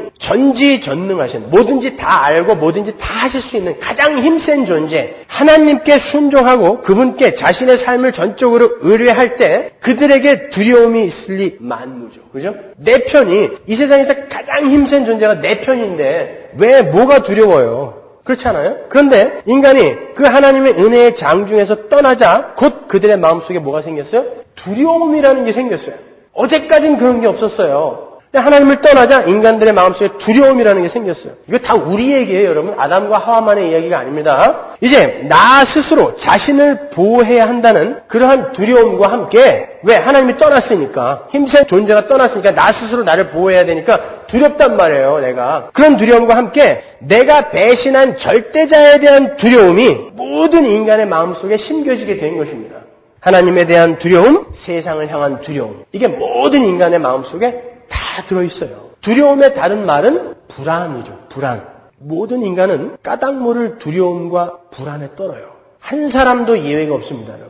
Speaker 1: 전지전능하신, 뭐든지 다 알고 뭐든지 다 하실 수 있는 가장 힘센 존재, 하나님께 순종하고 그분께 자신의 삶을 전적으로 의뢰할 때 그들에게 두려움이 있을 리 만무죠. 그죠? 내 편이, 이 세상에서 가장 힘센 존재가 내 편인데 왜 뭐가 두려워요? 그렇지 않아요? 그런데 인간이 그 하나님의 은혜의 장중에서 떠나자 곧 그들의 마음속에 뭐가 생겼어요? 두려움이라는 게 생겼어요. 어제까진 그런 게 없었어요. 근데 하나님을 떠나자 인간들의 마음속에 두려움이라는 게 생겼어요. 이거 다 우리 얘기예요, 여러분. 아담과 하와만의 이야기가 아닙니다. 이제 나 스스로 자신을 보호해야 한다는 그러한 두려움과 함께, 왜? 하나님이 떠났으니까, 힘센 존재가 떠났으니까 나 스스로 나를 보호해야 되니까 두렵단 말이에요, 내가. 그런 두려움과 함께 내가 배신한 절대자에 대한 두려움이 모든 인간의 마음속에 심겨지게 된 것입니다. 하나님에 대한 두려움, 세상을 향한 두려움. 이게 모든 인간의 마음속에 다 들어있어요. 두려움의 다른 말은 불안이죠. 불안. 모든 인간은 까닭 모를 두려움과 불안에 떨어요. 한 사람도 예외가 없습니다, 여러분.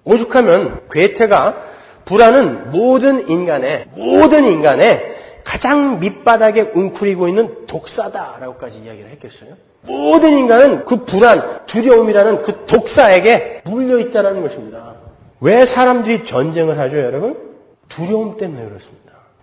Speaker 1: 오죽하면 괴테가 불안은 모든 인간의, 모든 인간의 가장 밑바닥에 웅크리고 있는 독사다라고까지 이야기를 했겠어요. 모든 인간은 그 불안, 두려움이라는 그 독사에게 물려있다는 것입니다. 왜 사람들이 전쟁을 하죠, 여러분? 두려움 때문에 그렇습니다.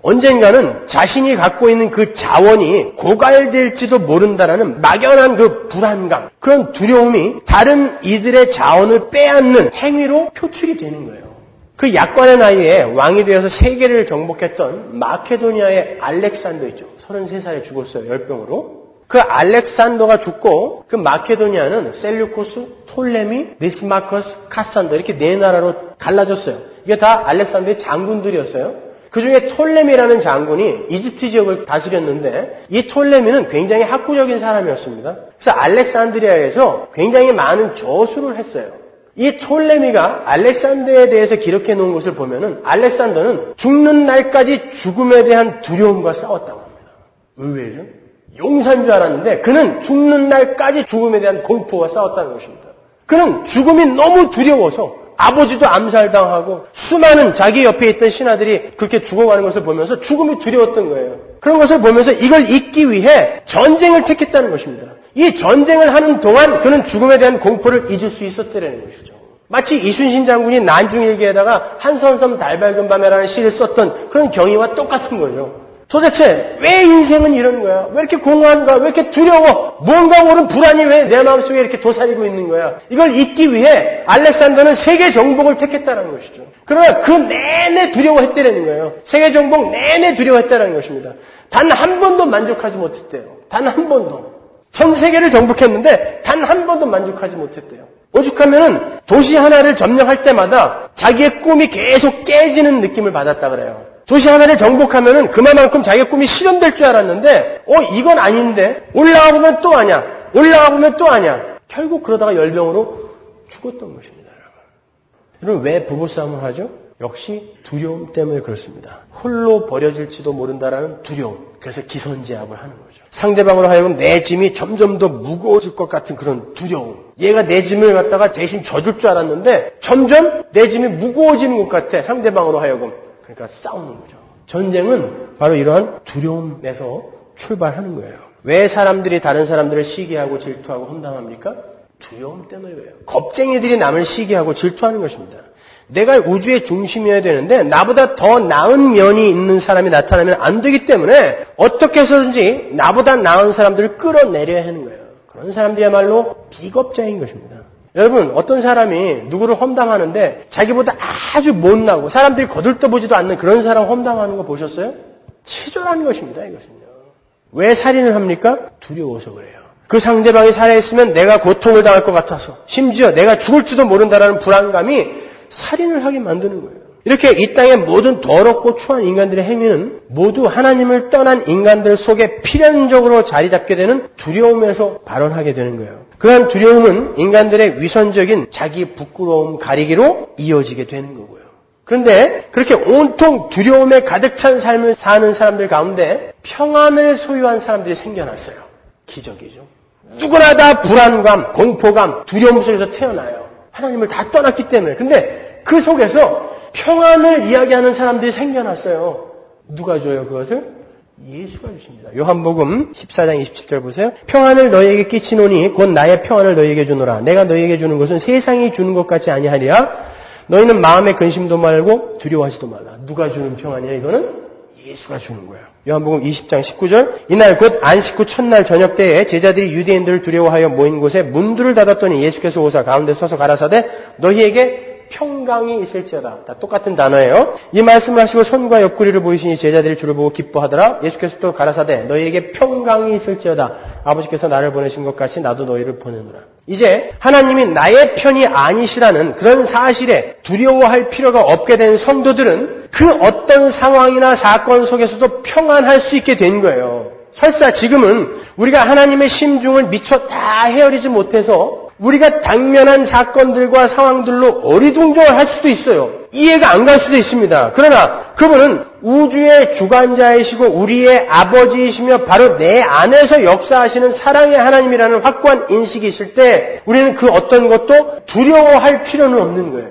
Speaker 1: 언젠가는 자신이 갖고 있는 그 자원이 고갈될지도 모른다라는 막연한 그 불안감, 그런 두려움이 다른 이들의 자원을 빼앗는 행위로 표출이 되는 거예요. 그 약관의 나이에 왕이 되어서 세계를 정복했던 마케도니아의 알렉산더 있죠. 서른세 살에 죽었어요, 열병으로. 그 알렉산더가 죽고 그 마케도니아는 셀류코스, 톨레미, 리스마커스, 카산더 이렇게 네 나라로 갈라졌어요. 이게 다 알렉산더의 장군들이었어요. 그 중에 톨레미라는 장군이 이집트 지역을 다스렸는데 이 톨레미는 굉장히 학구적인 사람이었습니다. 그래서 알렉산드리아에서 굉장히 많은 저수를 했어요. 이 톨레미가 알렉산더에 대해서 기록해 놓은 것을 보면은 알렉산더는 죽는 날까지 죽음에 대한 두려움과 싸웠다고 합니다. 의외죠? 용사인 줄 알았는데 그는 죽는 날까지 죽음에 대한 공포와 싸웠다는 것입니다. 그는 죽음이 너무 두려워서 아버지도 암살당하고 수많은 자기 옆에 있던 신하들이 그렇게 죽어가는 것을 보면서 죽음이 두려웠던 거예요. 그런 것을 보면서 이걸 잊기 위해 전쟁을 택했다는 것입니다. 이 전쟁을 하는 동안 그는 죽음에 대한 공포를 잊을 수 있었다는 것이죠. 마치 이순신 장군이 난중일기에다가 한선섬 달밝은 밤에라는 시를 썼던 그런 경위와 똑같은 거죠. 도대체 왜 인생은 이런 거야? 왜 이렇게 공허한가? 왜 이렇게 두려워? 뭔가 모르는 불안이 왜 내 마음속에 이렇게 도사리고 있는 거야? 이걸 잊기 위해 알렉산더는 세계 정복을 택했다는 것이죠. 그러나 그 내내 두려워했다는 거예요. 세계 정복 내내 두려워했다는 것입니다. 단 한 번도 만족하지 못했대요. 단 한 번도. 전 세계를 정복했는데 단 한 번도 만족하지 못했대요. 오죽하면은 도시 하나를 점령할 때마다 자기의 꿈이 계속 깨지는 느낌을 받았다 그래요. 도시 하나를 정복하면은 그만큼 자기의 꿈이 실현될 줄 알았는데, 어, 이건 아닌데, 올라가 보면 또 아냐, 올라가 보면 또 아냐. 결국 그러다가 열병으로 죽었던 것입니다. 여러분, 왜 부부싸움을 하죠? 역시 두려움 때문에 그렇습니다. 홀로 버려질지도 모른다라는 두려움. 그래서 기선제압을 하는 거죠. 상대방으로 하여금 내 짐이 점점 더 무거워질 것 같은 그런 두려움. 얘가 내 짐을 갖다가 대신 져줄 줄 알았는데 점점 내 짐이 무거워지는 것 같아. 상대방으로 하여금. 그러니까 싸우는 거죠. 전쟁은 바로 이러한 두려움에서 출발하는 거예요. 왜 사람들이 다른 사람들을 시기하고 질투하고 험담합니까? 두려움 때문에 그래요. 겁쟁이들이 남을 시기하고 질투하는 것입니다. 내가 우주의 중심이어야 되는데 나보다 더 나은 면이 있는 사람이 나타나면 안 되기 때문에 어떻게 해서든지 나보다 나은 사람들을 끌어내려야 하는 거예요. 그런 사람들이야말로 비겁자인 것입니다. 여러분, 어떤 사람이 누구를 험담하는데 자기보다 아주 못나고 사람들이 거들떠보지도 않는 그런 사람 험담하는 거 보셨어요? 치졸한 것입니다, 이것은요. 왜 살인을 합니까? 두려워서 그래요. 그 상대방이 살아있으면 내가 고통을 당할 것 같아서, 심지어 내가 죽을지도 모른다라는 불안감이 살인을 하게 만드는 거예요. 이렇게 이 땅의 모든 더럽고 추한 인간들의 행위는 모두 하나님을 떠난 인간들 속에 필연적으로 자리 잡게 되는 두려움에서 발원하게 되는 거예요. 그러한 두려움은 인간들의 위선적인 자기 부끄러움 가리기로 이어지게 되는 거고요. 그런데 그렇게 온통 두려움에 가득 찬 삶을 사는 사람들 가운데 평안을 소유한 사람들이 생겨났어요. 기적이죠. 누구나 다 불안감, 공포감, 두려움 속에서 태어나요. 하나님을 다 떠났기 때문에. 근데 그 속에서 평안을 이야기하는 사람들이 생겨났어요. 누가 줘요, 그것을? 예수가 주십니다. 요한복음 십사 장 이십칠 절 보세요. 평안을 너희에게 끼치노니 곧 나의 평안을 너희에게 주노라. 내가 너희에게 주는 것은 세상이 주는 것 같지 아니하리라. 너희는 마음에 근심도 말고 두려워하지도 말라. 누가 주는 평안이야, 이거는? 예수가 주는 거예요. 요한복음 이십 장 십구 절. 이날 곧 안식 후 첫날 저녁 때에 제자들이 유대인들을 두려워하여 모인 곳에 문들을 닫았더니 예수께서 오사 가운데 서서 가라사대 너희에게 평강이 있을지어다. 다 똑같은 단어예요. 이 말씀을 하시고 손과 옆구리를 보이시니 제자들이 주를 보고 기뻐하더라. 예수께서 또 가라사대 너희에게 평강이 있을지어다. 아버지께서 나를 보내신 것 같이 나도 너희를 보내노라. 이제 하나님이 나의 편이 아니시라는 그런 사실에 두려워할 필요가 없게 된 성도들은 그 어떤 상황이나 사건 속에서도 평안할 수 있게 된 거예요. 설사 지금은 우리가 하나님의 심중을 미처 다 헤아리지 못해서 우리가 당면한 사건들과 상황들로 어리둥절할 수도 있어요. 이해가 안 갈 수도 있습니다. 그러나 그분은 우주의 주관자이시고 우리의 아버지이시며 바로 내 안에서 역사하시는 사랑의 하나님이라는 확고한 인식이 있을 때 우리는 그 어떤 것도 두려워할 필요는 없는 거예요.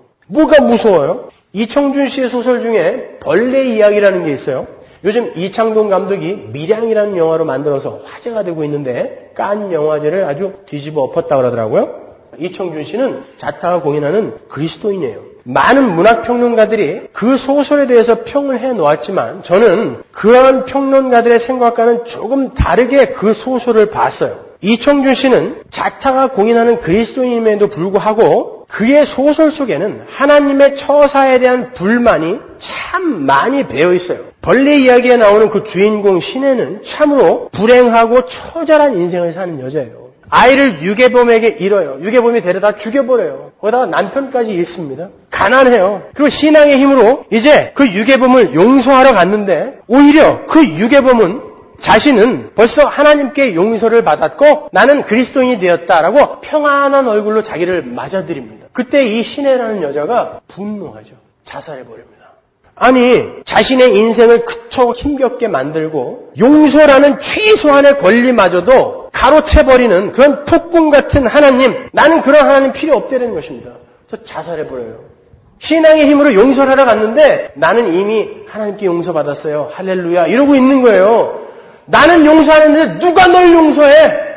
Speaker 1: 뭐가 무서워요? 이청준 씨의 소설 중에 벌레 이야기라는 게 있어요. 요즘 이창동 감독이 밀양이라는 영화로 만들어서 화제가 되고 있는데 칸 영화제를 아주 뒤집어 엎었다고 그러더라고요. 이청준 씨는 자타가 공인하는 그리스도인이에요. 많은 문학평론가들이 그 소설에 대해서 평을 해놓았지만 저는 그러한 평론가들의 생각과는 조금 다르게 그 소설을 봤어요. 이청준 씨는 자타가 공인하는 그리스도인임에도 불구하고 그의 소설 속에는 하나님의 처사에 대한 불만이 참 많이 배어 있어요. 벌레 이야기에 나오는 그 주인공 시내는 참으로 불행하고 처절한 인생을 사는 여자예요. 아이를 유괴범에게 잃어요. 유괴범이 데려다 죽여버려요. 거기다가 남편까지 잃습니다. 가난해요. 그리고 신앙의 힘으로 이제 그 유괴범을 용서하러 갔는데 오히려 그 유괴범은 자신은 벌써 하나님께 용서를 받았고 나는 그리스도인이 되었다라고 평안한 얼굴로 자기를 맞아들입니다. 그때 이 시내라는 여자가 분노하죠. 자살해버립니다. 아니 자신의 인생을 그토록 힘겹게 만들고 용서라는 최소한의 권리마저도 가로채버리는 그런 폭군 같은 하나님, 나는 그런 하나님 필요 없다는 것입니다. 그래서 자살해버려요. 신앙의 힘으로 용서를 하러 갔는데 나는 이미 하나님께 용서받았어요. 할렐루야 이러고 있는 거예요. 나는 용서하는데 누가 널 용서해?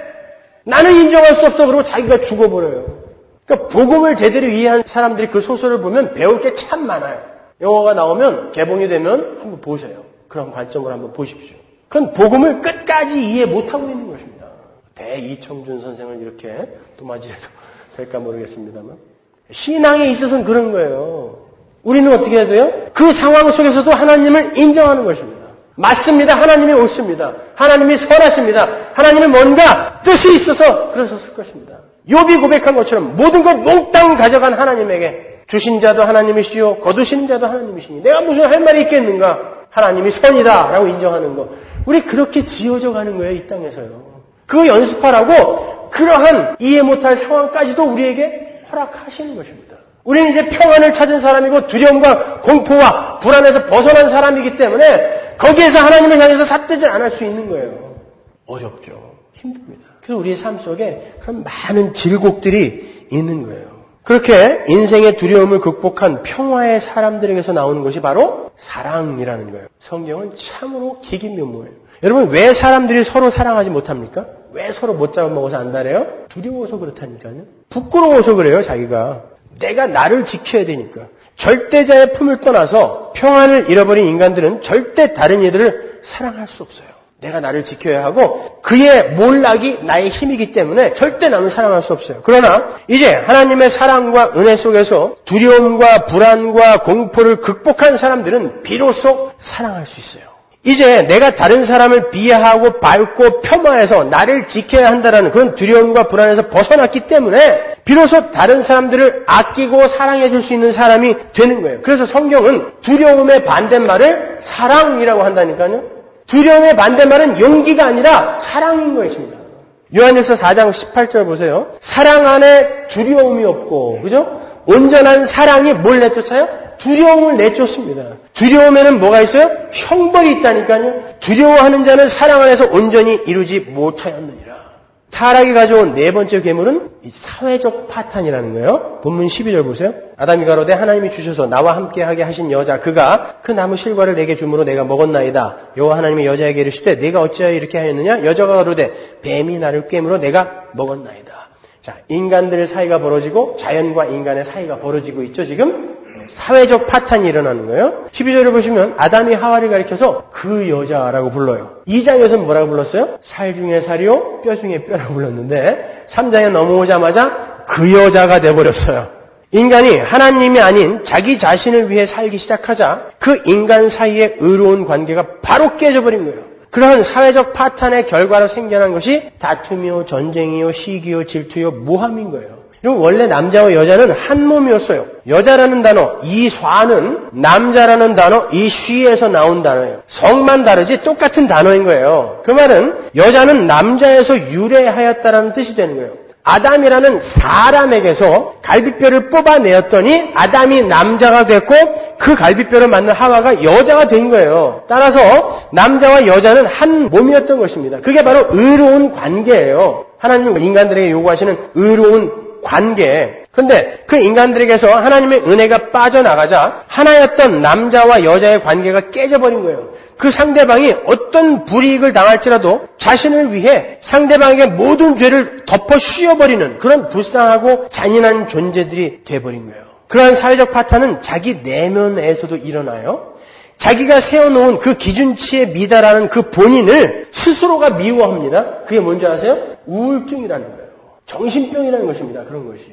Speaker 1: 나는 인정할 수 없어. 그러고 자기가 죽어버려요. 그러니까 복음을 제대로 이해한 사람들이 그 소설을 보면 배울 게 참 많아요. 영화가 나오면 개봉이 되면 한번 보세요. 그런 관점으로 한번 보십시오. 그건 복음을 끝까지 이해 못하고 있는 것입니다. 대 이청준 선생을 이렇게 도마질해도 될까 모르겠습니다만 신앙에 있어서는 그런 거예요. 우리는 어떻게 해야 돼요? 그 상황 속에서도 하나님을 인정하는 것입니다. 맞습니다. 하나님이 옳습니다. 하나님이 선하십니다. 하나님은 뭔가 뜻이 있어서 그러셨을 것입니다. 욥이 고백한 것처럼 모든 걸 몽땅 가져간 하나님에게 주신 자도 하나님이시요 거두신 자도 하나님이시니 내가 무슨 할 말이 있겠는가? 하나님이 선이다 라고 인정하는 거. 우리 그렇게 지어져 가는 거예요. 이 땅에서요. 그거 연습하라고 그러한 이해 못할 상황까지도 우리에게 허락하시는 것입니다. 우리는 이제 평안을 찾은 사람이고 두려움과 공포와 불안에서 벗어난 사람이기 때문에 거기에서 하나님을 향해서 삿대질 안 할 수 있는 거예요. 어렵죠. 힘듭니다. 그래서 우리의 삶 속에 그런 많은 질곡들이 있는 거예요. 그렇게 인생의 두려움을 극복한 평화의 사람들에게서 나오는 것이 바로 사랑이라는 거예요. 성경은 참으로 기기묘모예요. 여러분 왜 사람들이 서로 사랑하지 못합니까? 왜 서로 못 잡아먹어서 안달해요? 두려워서 그렇다니까요. 부끄러워서 그래요. 자기가. 내가 나를 지켜야 되니까. 절대자의 품을 떠나서 평안을 잃어버린 인간들은 절대 다른 이들을 사랑할 수 없어요. 내가 나를 지켜야 하고 그의 몰락이 나의 힘이기 때문에 절대 남을 사랑할 수 없어요. 그러나 이제 하나님의 사랑과 은혜 속에서 두려움과 불안과 공포를 극복한 사람들은 비로소 사랑할 수 있어요. 이제 내가 다른 사람을 비하하고 밟고 폄하해서 나를 지켜야 한다는 그런 두려움과 불안에서 벗어났기 때문에 비로소 다른 사람들을 아끼고 사랑해 줄 수 있는 사람이 되는 거예요. 그래서 성경은 두려움의 반대말을 사랑이라고 한다니까요. 두려움의 반대말은 용기가 아니라 사랑인 것입니다. 요한일서 사 장 십팔 절 보세요. 사랑 안에 두려움이 없고, 그죠? 온전한 사랑이 뭘 내쫓아요? 두려움을 내쫓습니다. 두려움에는 뭐가 있어요? 형벌이 있다니까요. 두려워하는 자는 사랑 안에서 온전히 이루지 못하였느니라. 타락이 가져온 네 번째 괴물은 이 사회적 파탄이라는 거예요. 본문 십이 절 보세요. 아담이 가로되 하나님이 주셔서 나와 함께하게 하신 여자 그가 그 나무 실과를 내게 주므로 내가 먹었나이다. 여호와 하나님이 여자에게 이르시되 내가 어찌하여 이렇게 하였느냐? 여자가 가로되 뱀이 나를 꿰물어 내가 먹었나이다. 자, 인간들의 사이가 벌어지고 자연과 인간의 사이가 벌어지고 있죠. 지금 사회적 파탄이 일어나는 거예요. 십이 절을 보시면 아담이 하와를 가리켜서 그 여자라고 불러요. 이 장에서는 뭐라고 불렀어요? 살 중에 살이요 뼈 중에 뼈라고 불렀는데 삼 장에 넘어오자마자 그 여자가 돼버렸어요. 인간이 하나님이 아닌 자기 자신을 위해 살기 시작하자 그 인간 사이의 의로운 관계가 바로 깨져버린 거예요. 그러한 사회적 파탄의 결과로 생겨난 것이 다툼이요 전쟁이요 시기요 질투요 모함인 거예요. 원래 남자와 여자는 한 몸이었어요. 여자라는 단어, 이좌는 남자라는 단어, 이쉬에서 나온 단어예요. 성만 다르지 똑같은 단어인 거예요. 그 말은 여자는 남자에서 유래하였다라는 뜻이 되는 거예요. 아담이라는 사람에게서 갈비뼈를 뽑아내었더니 아담이 남자가 됐고 그 갈비뼈를 맞는 하와가 여자가 된 거예요. 따라서 남자와 여자는 한 몸이었던 것입니다. 그게 바로 의로운 관계예요. 하나님은 인간들에게 요구하시는 의로운 관계. 그런데 그 인간들에게서 하나님의 은혜가 빠져나가자 하나였던 남자와 여자의 관계가 깨져버린 거예요. 그 상대방이 어떤 불이익을 당할지라도 자신을 위해 상대방에게 모든 죄를 덮어 씌워버리는 그런 불쌍하고 잔인한 존재들이 돼버린 거예요. 그러한 사회적 파탄은 자기 내면에서도 일어나요. 자기가 세워놓은 그 기준치에 미달하는 그 본인을 스스로가 미워합니다. 그게 뭔지 아세요? 우울증이라는 거예요. 정신병이라는 것입니다. 그런 것이.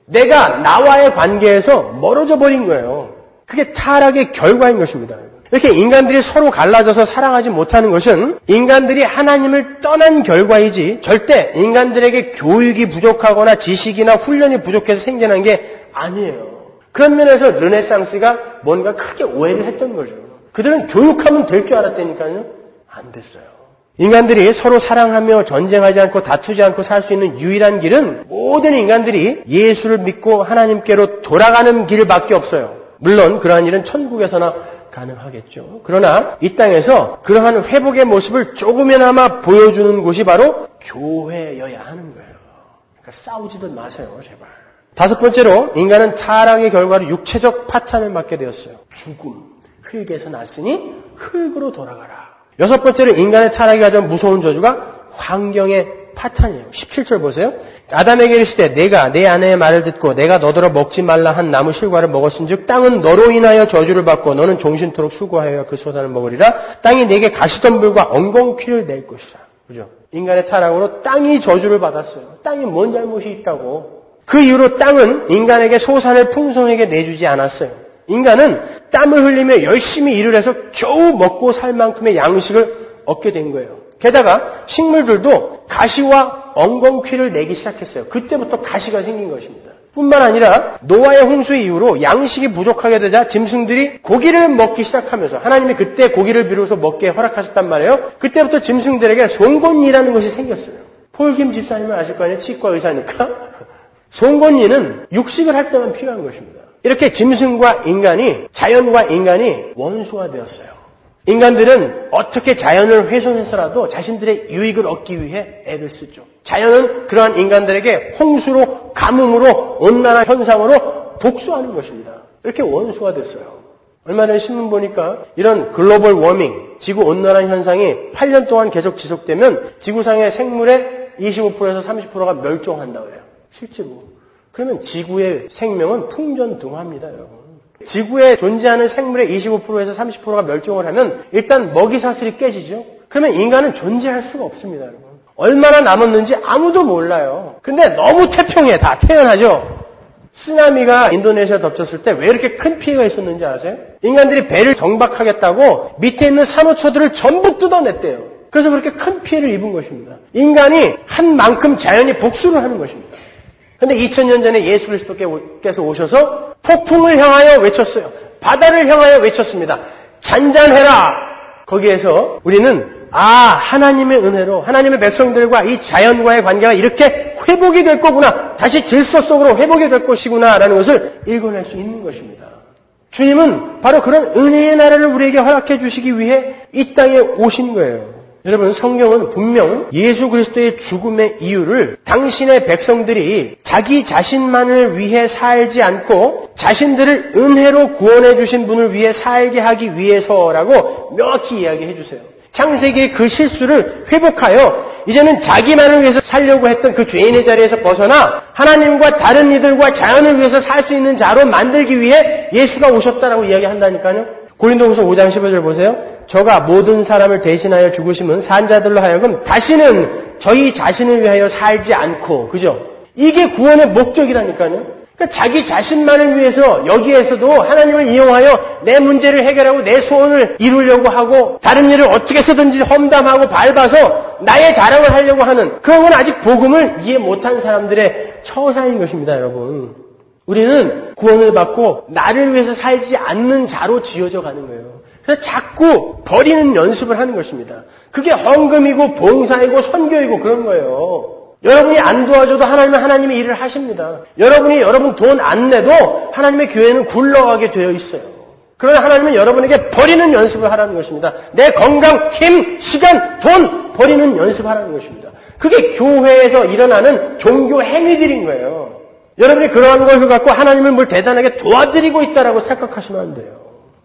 Speaker 1: 내가 나와의 관계에서 멀어져 버린 거예요. 그게 타락의 결과인 것입니다. 이렇게 인간들이 서로 갈라져서 사랑하지 못하는 것은 인간들이 하나님을 떠난 결과이지 절대 인간들에게 교육이 부족하거나 지식이나 훈련이 부족해서 생겨난 게 아니에요. 그런 면에서 르네상스가 뭔가 크게 오해를 했던 거죠. 그들은 교육하면 될 줄 알았다니까요. 안 됐어요. 인간들이 서로 사랑하며 전쟁하지 않고 다투지 않고 살 수 있는 유일한 길은 모든 인간들이 예수를 믿고 하나님께로 돌아가는 길밖에 없어요. 물론 그러한 일은 천국에서나 가능하겠죠. 그러나 이 땅에서 그러한 회복의 모습을 조금이나마 보여주는 곳이 바로 교회여야 하는 거예요. 그러니까 싸우지들 마세요, 제발. 다섯 번째로 인간은 타락의 결과로 육체적 파탄을 맞게 되었어요. 죽음. 흙에서 났으니 흙으로 돌아가라. 여섯 번째로 인간의 타락이 가장 무서운 저주가 환경의 파탄이에요. 십칠 절 보세요. 아담에게 이르시되 내가 내 아내의 말을 듣고 내가 너더러 먹지 말라 한 나무 실과를 먹었은즉 땅은 너로 인하여 저주를 받고 너는 종신토록 수고하여 그 소산을 먹으리라. 땅이 내게 가시덤불과 엉겅퀴를 낼 것이라. 그죠? 인간의 타락으로 땅이 저주를 받았어요. 땅이 뭔 잘못이 있다고. 그 이후로 땅은 인간에게 소산을 풍성하게 내주지 않았어요. 인간은 땀을 흘리며 열심히 일을 해서 겨우 먹고 살 만큼의 양식을 얻게 된 거예요. 게다가 식물들도 가시와 엉겅퀴를 내기 시작했어요. 그때부터 가시가 생긴 것입니다. 뿐만 아니라 노아의 홍수 이후로 양식이 부족하게 되자 짐승들이 고기를 먹기 시작하면서 하나님이 그때 고기를 비로소 먹게 허락하셨단 말이에요. 그때부터 짐승들에게 송곳니라는 것이 생겼어요. 폴김 집사님은 아실 거 아니에요? 치과 의사니까. 송곳니는 육식을 할 때만 필요한 것입니다. 이렇게 짐승과 인간이, 자연과 인간이 원수가 되었어요. 인간들은 어떻게 자연을 훼손해서라도 자신들의 유익을 얻기 위해 애를 쓰죠. 자연은 그러한 인간들에게 홍수로, 가뭄으로, 온난화 현상으로 복수하는 것입니다. 이렇게 원수가 됐어요. 얼마 전에 신문 보니까 이런 글로벌 워밍, 지구 온난화 현상이 팔 년 동안 계속 지속되면 지구상의 생물의 이십오 퍼센트에서 삼십 퍼센트가 멸종한다고 해요. 실제로. 그러면 지구의 생명은 풍전등화합니다, 여러분. 지구에 존재하는 생물의 이십오 퍼센트에서 삼십 퍼센트가 멸종을 하면 일단 먹이사슬이 깨지죠. 그러면 인간은 존재할 수가 없습니다, 여러분. 얼마나 남았는지 아무도 몰라요. 근데 너무 태평해, 다 태연하죠. 쓰나미가 인도네시아 덮쳤을 때 왜 이렇게 큰 피해가 있었는지 아세요? 인간들이 배를 정박하겠다고 밑에 있는 산호초들을 전부 뜯어냈대요. 그래서 그렇게 큰 피해를 입은 것입니다. 인간이 한 만큼 자연이 복수를 하는 것입니다. 그런데 이천 년 전에 예수 그리스도께서 오셔서 폭풍을 향하여 외쳤어요. 바다를 향하여 외쳤습니다. 잔잔해라. 거기에서 우리는 아, 하나님의 은혜로 하나님의 백성들과 이 자연과의 관계가 이렇게 회복이 될 거구나. 다시 질서 속으로 회복이 될 것이구나 라는 것을 읽어낼 수 있는 것입니다. 주님은 바로 그런 은혜의 나라를 우리에게 허락해 주시기 위해 이 땅에 오신 거예요. 여러분, 성경은 분명 예수 그리스도의 죽음의 이유를 당신의 백성들이 자기 자신만을 위해 살지 않고 자신들을 은혜로 구원해 주신 분을 위해 살게 하기 위해서라고 명확히 이야기해 주세요. 창세기의 그 실수를 회복하여 이제는 자기만을 위해서 살려고 했던 그 죄인의 자리에서 벗어나 하나님과 다른 이들과 자연을 위해서 살 수 있는 자로 만들기 위해 예수가 오셨다라고 이야기한다니까요. 고린도후서 오 장 십오 절 보세요. 저가 모든 사람을 대신하여 죽으심은 산자들로 하여금 다시는 저희 자신을 위하여 살지 않고, 그죠? 이게 구원의 목적이라니까요. 그러니까 자기 자신만을 위해서 여기에서도 하나님을 이용하여 내 문제를 해결하고 내 소원을 이루려고 하고 다른 일을 어떻게 해서든지 험담하고 밟아서 나의 자랑을 하려고 하는 그런 건 아직 복음을 이해 못한 사람들의 처사인 것입니다, 여러분. 우리는 구원을 받고 나를 위해서 살지 않는 자로 지어져 가는 거예요. 그래서 자꾸 버리는 연습을 하는 것입니다. 그게 헌금이고 봉사이고 선교이고 그런 거예요. 여러분이 안 도와줘도 하나님은 하나님의 일을 하십니다. 여러분이 여러분 돈 안 내도 하나님의 교회는 굴러가게 되어 있어요. 그러나 하나님은 여러분에게 버리는 연습을 하라는 것입니다. 내 건강, 힘, 시간, 돈 버리는 연습을 하라는 것입니다. 그게 교회에서 일어나는 종교 행위들인 거예요. 여러분이 그러한 것을 갖고 하나님을 뭘 대단하게 도와드리고 있다라고 착각하시면 안 돼요.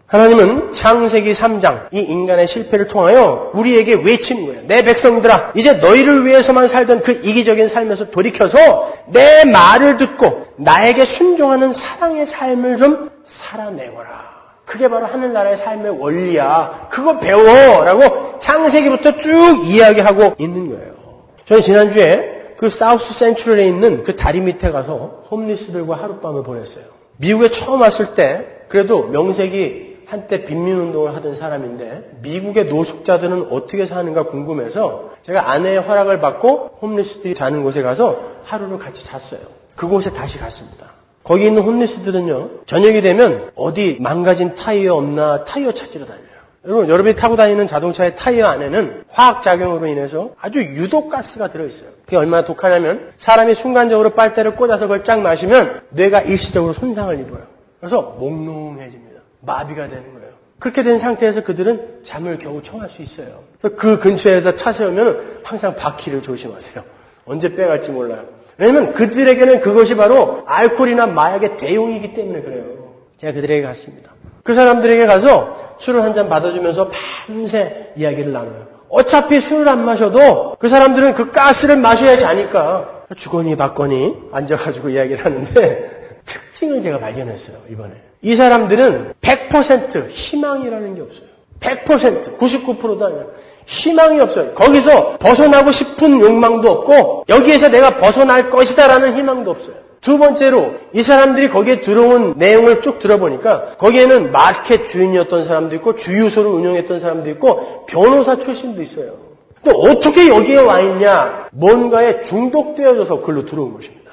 Speaker 1: 하나님은 창세기 삼 장 이 인간의 실패를 통하여 우리에게 외치는 거예요. 내 백성들아, 이제 너희를 위해서만 살던 그 이기적인 삶에서 돌이켜서 내 말을 듣고 나에게 순종하는 사랑의 삶을 좀 살아내거라. 그게 바로 하늘나라의 삶의 원리야. 그거 배워라고 창세기부터 쭉 이야기하고 있는 거예요. 저는 지난주에 그 사우스 센트럴에 있는 그 다리 밑에 가서 홈리스들과 하룻밤을 보냈어요. 미국에 처음 왔을 때 그래도 명색이 한때 빈민운동을 하던 사람인데 미국의 노숙자들은 어떻게 사는가 궁금해서 제가 아내의 허락을 받고 홈리스들이 자는 곳에 가서 하루를 같이 잤어요. 그곳에 다시 갔습니다. 거기 있는 홈리스들은요, 저녁이 되면 어디 망가진 타이어 없나 타이어 찾으러 다녀요. 여러분, 여러분이 타고 다니는 자동차의 타이어 안에는 화학작용으로 인해서 아주 유독가스가 들어있어요. 그게 얼마나 독하냐면 사람이 순간적으로 빨대를 꽂아서 그걸 쫙 마시면 뇌가 일시적으로 손상을 입어요. 그래서 몽롱해집니다. 마비가 되는 거예요. 그렇게 된 상태에서 그들은 잠을 겨우 청할 수 있어요. 그래서 그 근처에서 차 세우면 항상 바퀴를 조심하세요. 언제 빼갈지 몰라요. 왜냐면 그들에게는 그것이 바로 알코올이나 마약의 대용이기 때문에 그래요. 제가 그들에게 갔습니다. 그 사람들에게 가서 술을 한 잔 받아주면서 밤새 이야기를 나눠요. 어차피 술을 안 마셔도 그 사람들은 그 가스를 마셔야 자니까 주거니 받거니 앉아가지고 이야기를 하는데 특징을 제가 발견했어요. 이번에. 이 사람들은 백 퍼센트 희망이라는 게 없어요. 백 퍼센트, 구십구 퍼센트도 아니라 희망이 없어요. 거기서 벗어나고 싶은 욕망도 없고 여기에서 내가 벗어날 것이다라는 희망도 없어요. 두 번째로 이 사람들이 거기에 들어온 내용을 쭉 들어보니까 거기에는 마켓 주인이었던 사람도 있고 주유소를 운영했던 사람도 있고 변호사 출신도 있어요. 근데 어떻게 여기에 와 있냐? 뭔가에 중독되어져서 글로 들어온 것입니다.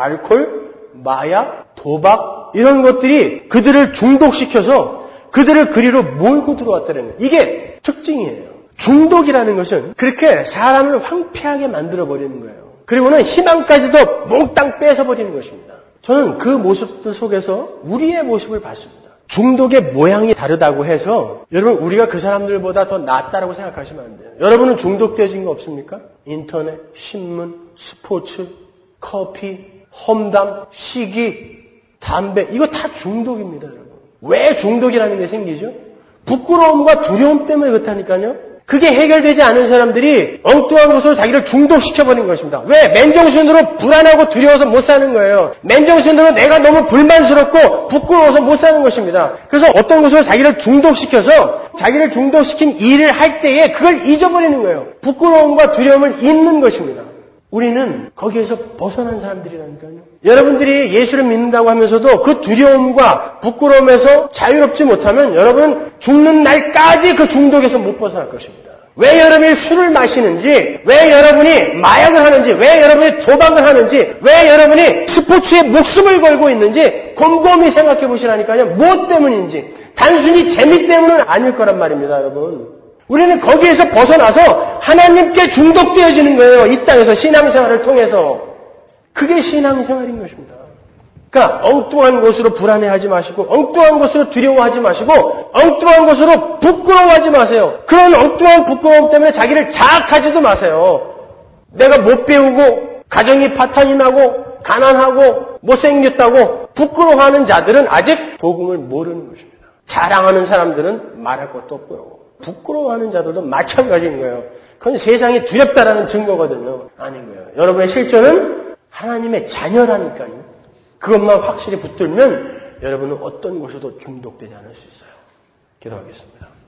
Speaker 1: 알코올, 마약, 도박 이런 것들이 그들을 중독시켜서 그들을 그리로 몰고 들어왔다는 거예요. 이게 특징이에요. 중독이라는 것은 그렇게 사람을 황폐하게 만들어버리는 거예요. 그리고는 희망까지도 몽땅 뺏어버리는 것입니다. 저는 그 모습들 속에서 우리의 모습을 봤습니다. 중독의 모양이 다르다고 해서 여러분 우리가 그 사람들보다 더 낫다라고 생각하시면 안 돼요. 여러분은 중독되어진 거 없습니까? 인터넷, 신문, 스포츠, 커피, 험담, 시기, 담배 이거 다 중독입니다. 여러분. 왜 중독이라는 게 생기죠? 부끄러움과 두려움 때문에 그렇다니까요. 그게 해결되지 않은 사람들이 엉뚱한 것으로 자기를 중독시켜버린 것입니다. 왜? 맨정신으로 불안하고 두려워서 못 사는 거예요. 맨정신으로 내가 너무 불만스럽고 부끄러워서 못 사는 것입니다. 그래서 어떤 것으로 자기를 중독시켜서 자기를 중독시킨 일을 할 때에 그걸 잊어버리는 거예요. 부끄러움과 두려움을 잊는 것입니다. 우리는 거기에서 벗어난 사람들이라니까요. 여러분들이 예수를 믿는다고 하면서도 그 두려움과 부끄러움에서 자유롭지 못하면 여러분은 죽는 날까지 그 중독에서 못 벗어날 것입니다. 왜 여러분이 술을 마시는지, 왜 여러분이 마약을 하는지, 왜 여러분이 도박을 하는지, 왜 여러분이 스포츠에 목숨을 걸고 있는지 곰곰이 생각해 보시라니까요. 무엇 때문인지. 단순히 재미 때문은 아닐 거란 말입니다, 여러분. 우리는 거기에서 벗어나서 하나님께 중독되어지는 거예요. 이 땅에서 신앙생활을 통해서. 그게 신앙생활인 것입니다. 그러니까 엉뚱한 것으로 불안해하지 마시고 엉뚱한 것으로 두려워하지 마시고 엉뚱한 것으로 부끄러워하지 마세요. 그런 엉뚱한 부끄러움 때문에 자기를 자학하지도 마세요. 내가 못 배우고 가정이 파탄이 나고 가난하고 못생겼다고 부끄러워하는 자들은 아직 복음을 모르는 것입니다. 자랑하는 사람들은 말할 것도 없고요. 부끄러워하는 자들도 마찬가지인 거예요. 그건 세상이 두렵다라는 증거거든요. 아닌 거예요. 여러분의 실존은 하나님의 자녀라니까요. 그것만 확실히 붙들면 여러분은 어떤 곳에도 중독되지 않을 수 있어요. 기도하겠습니다.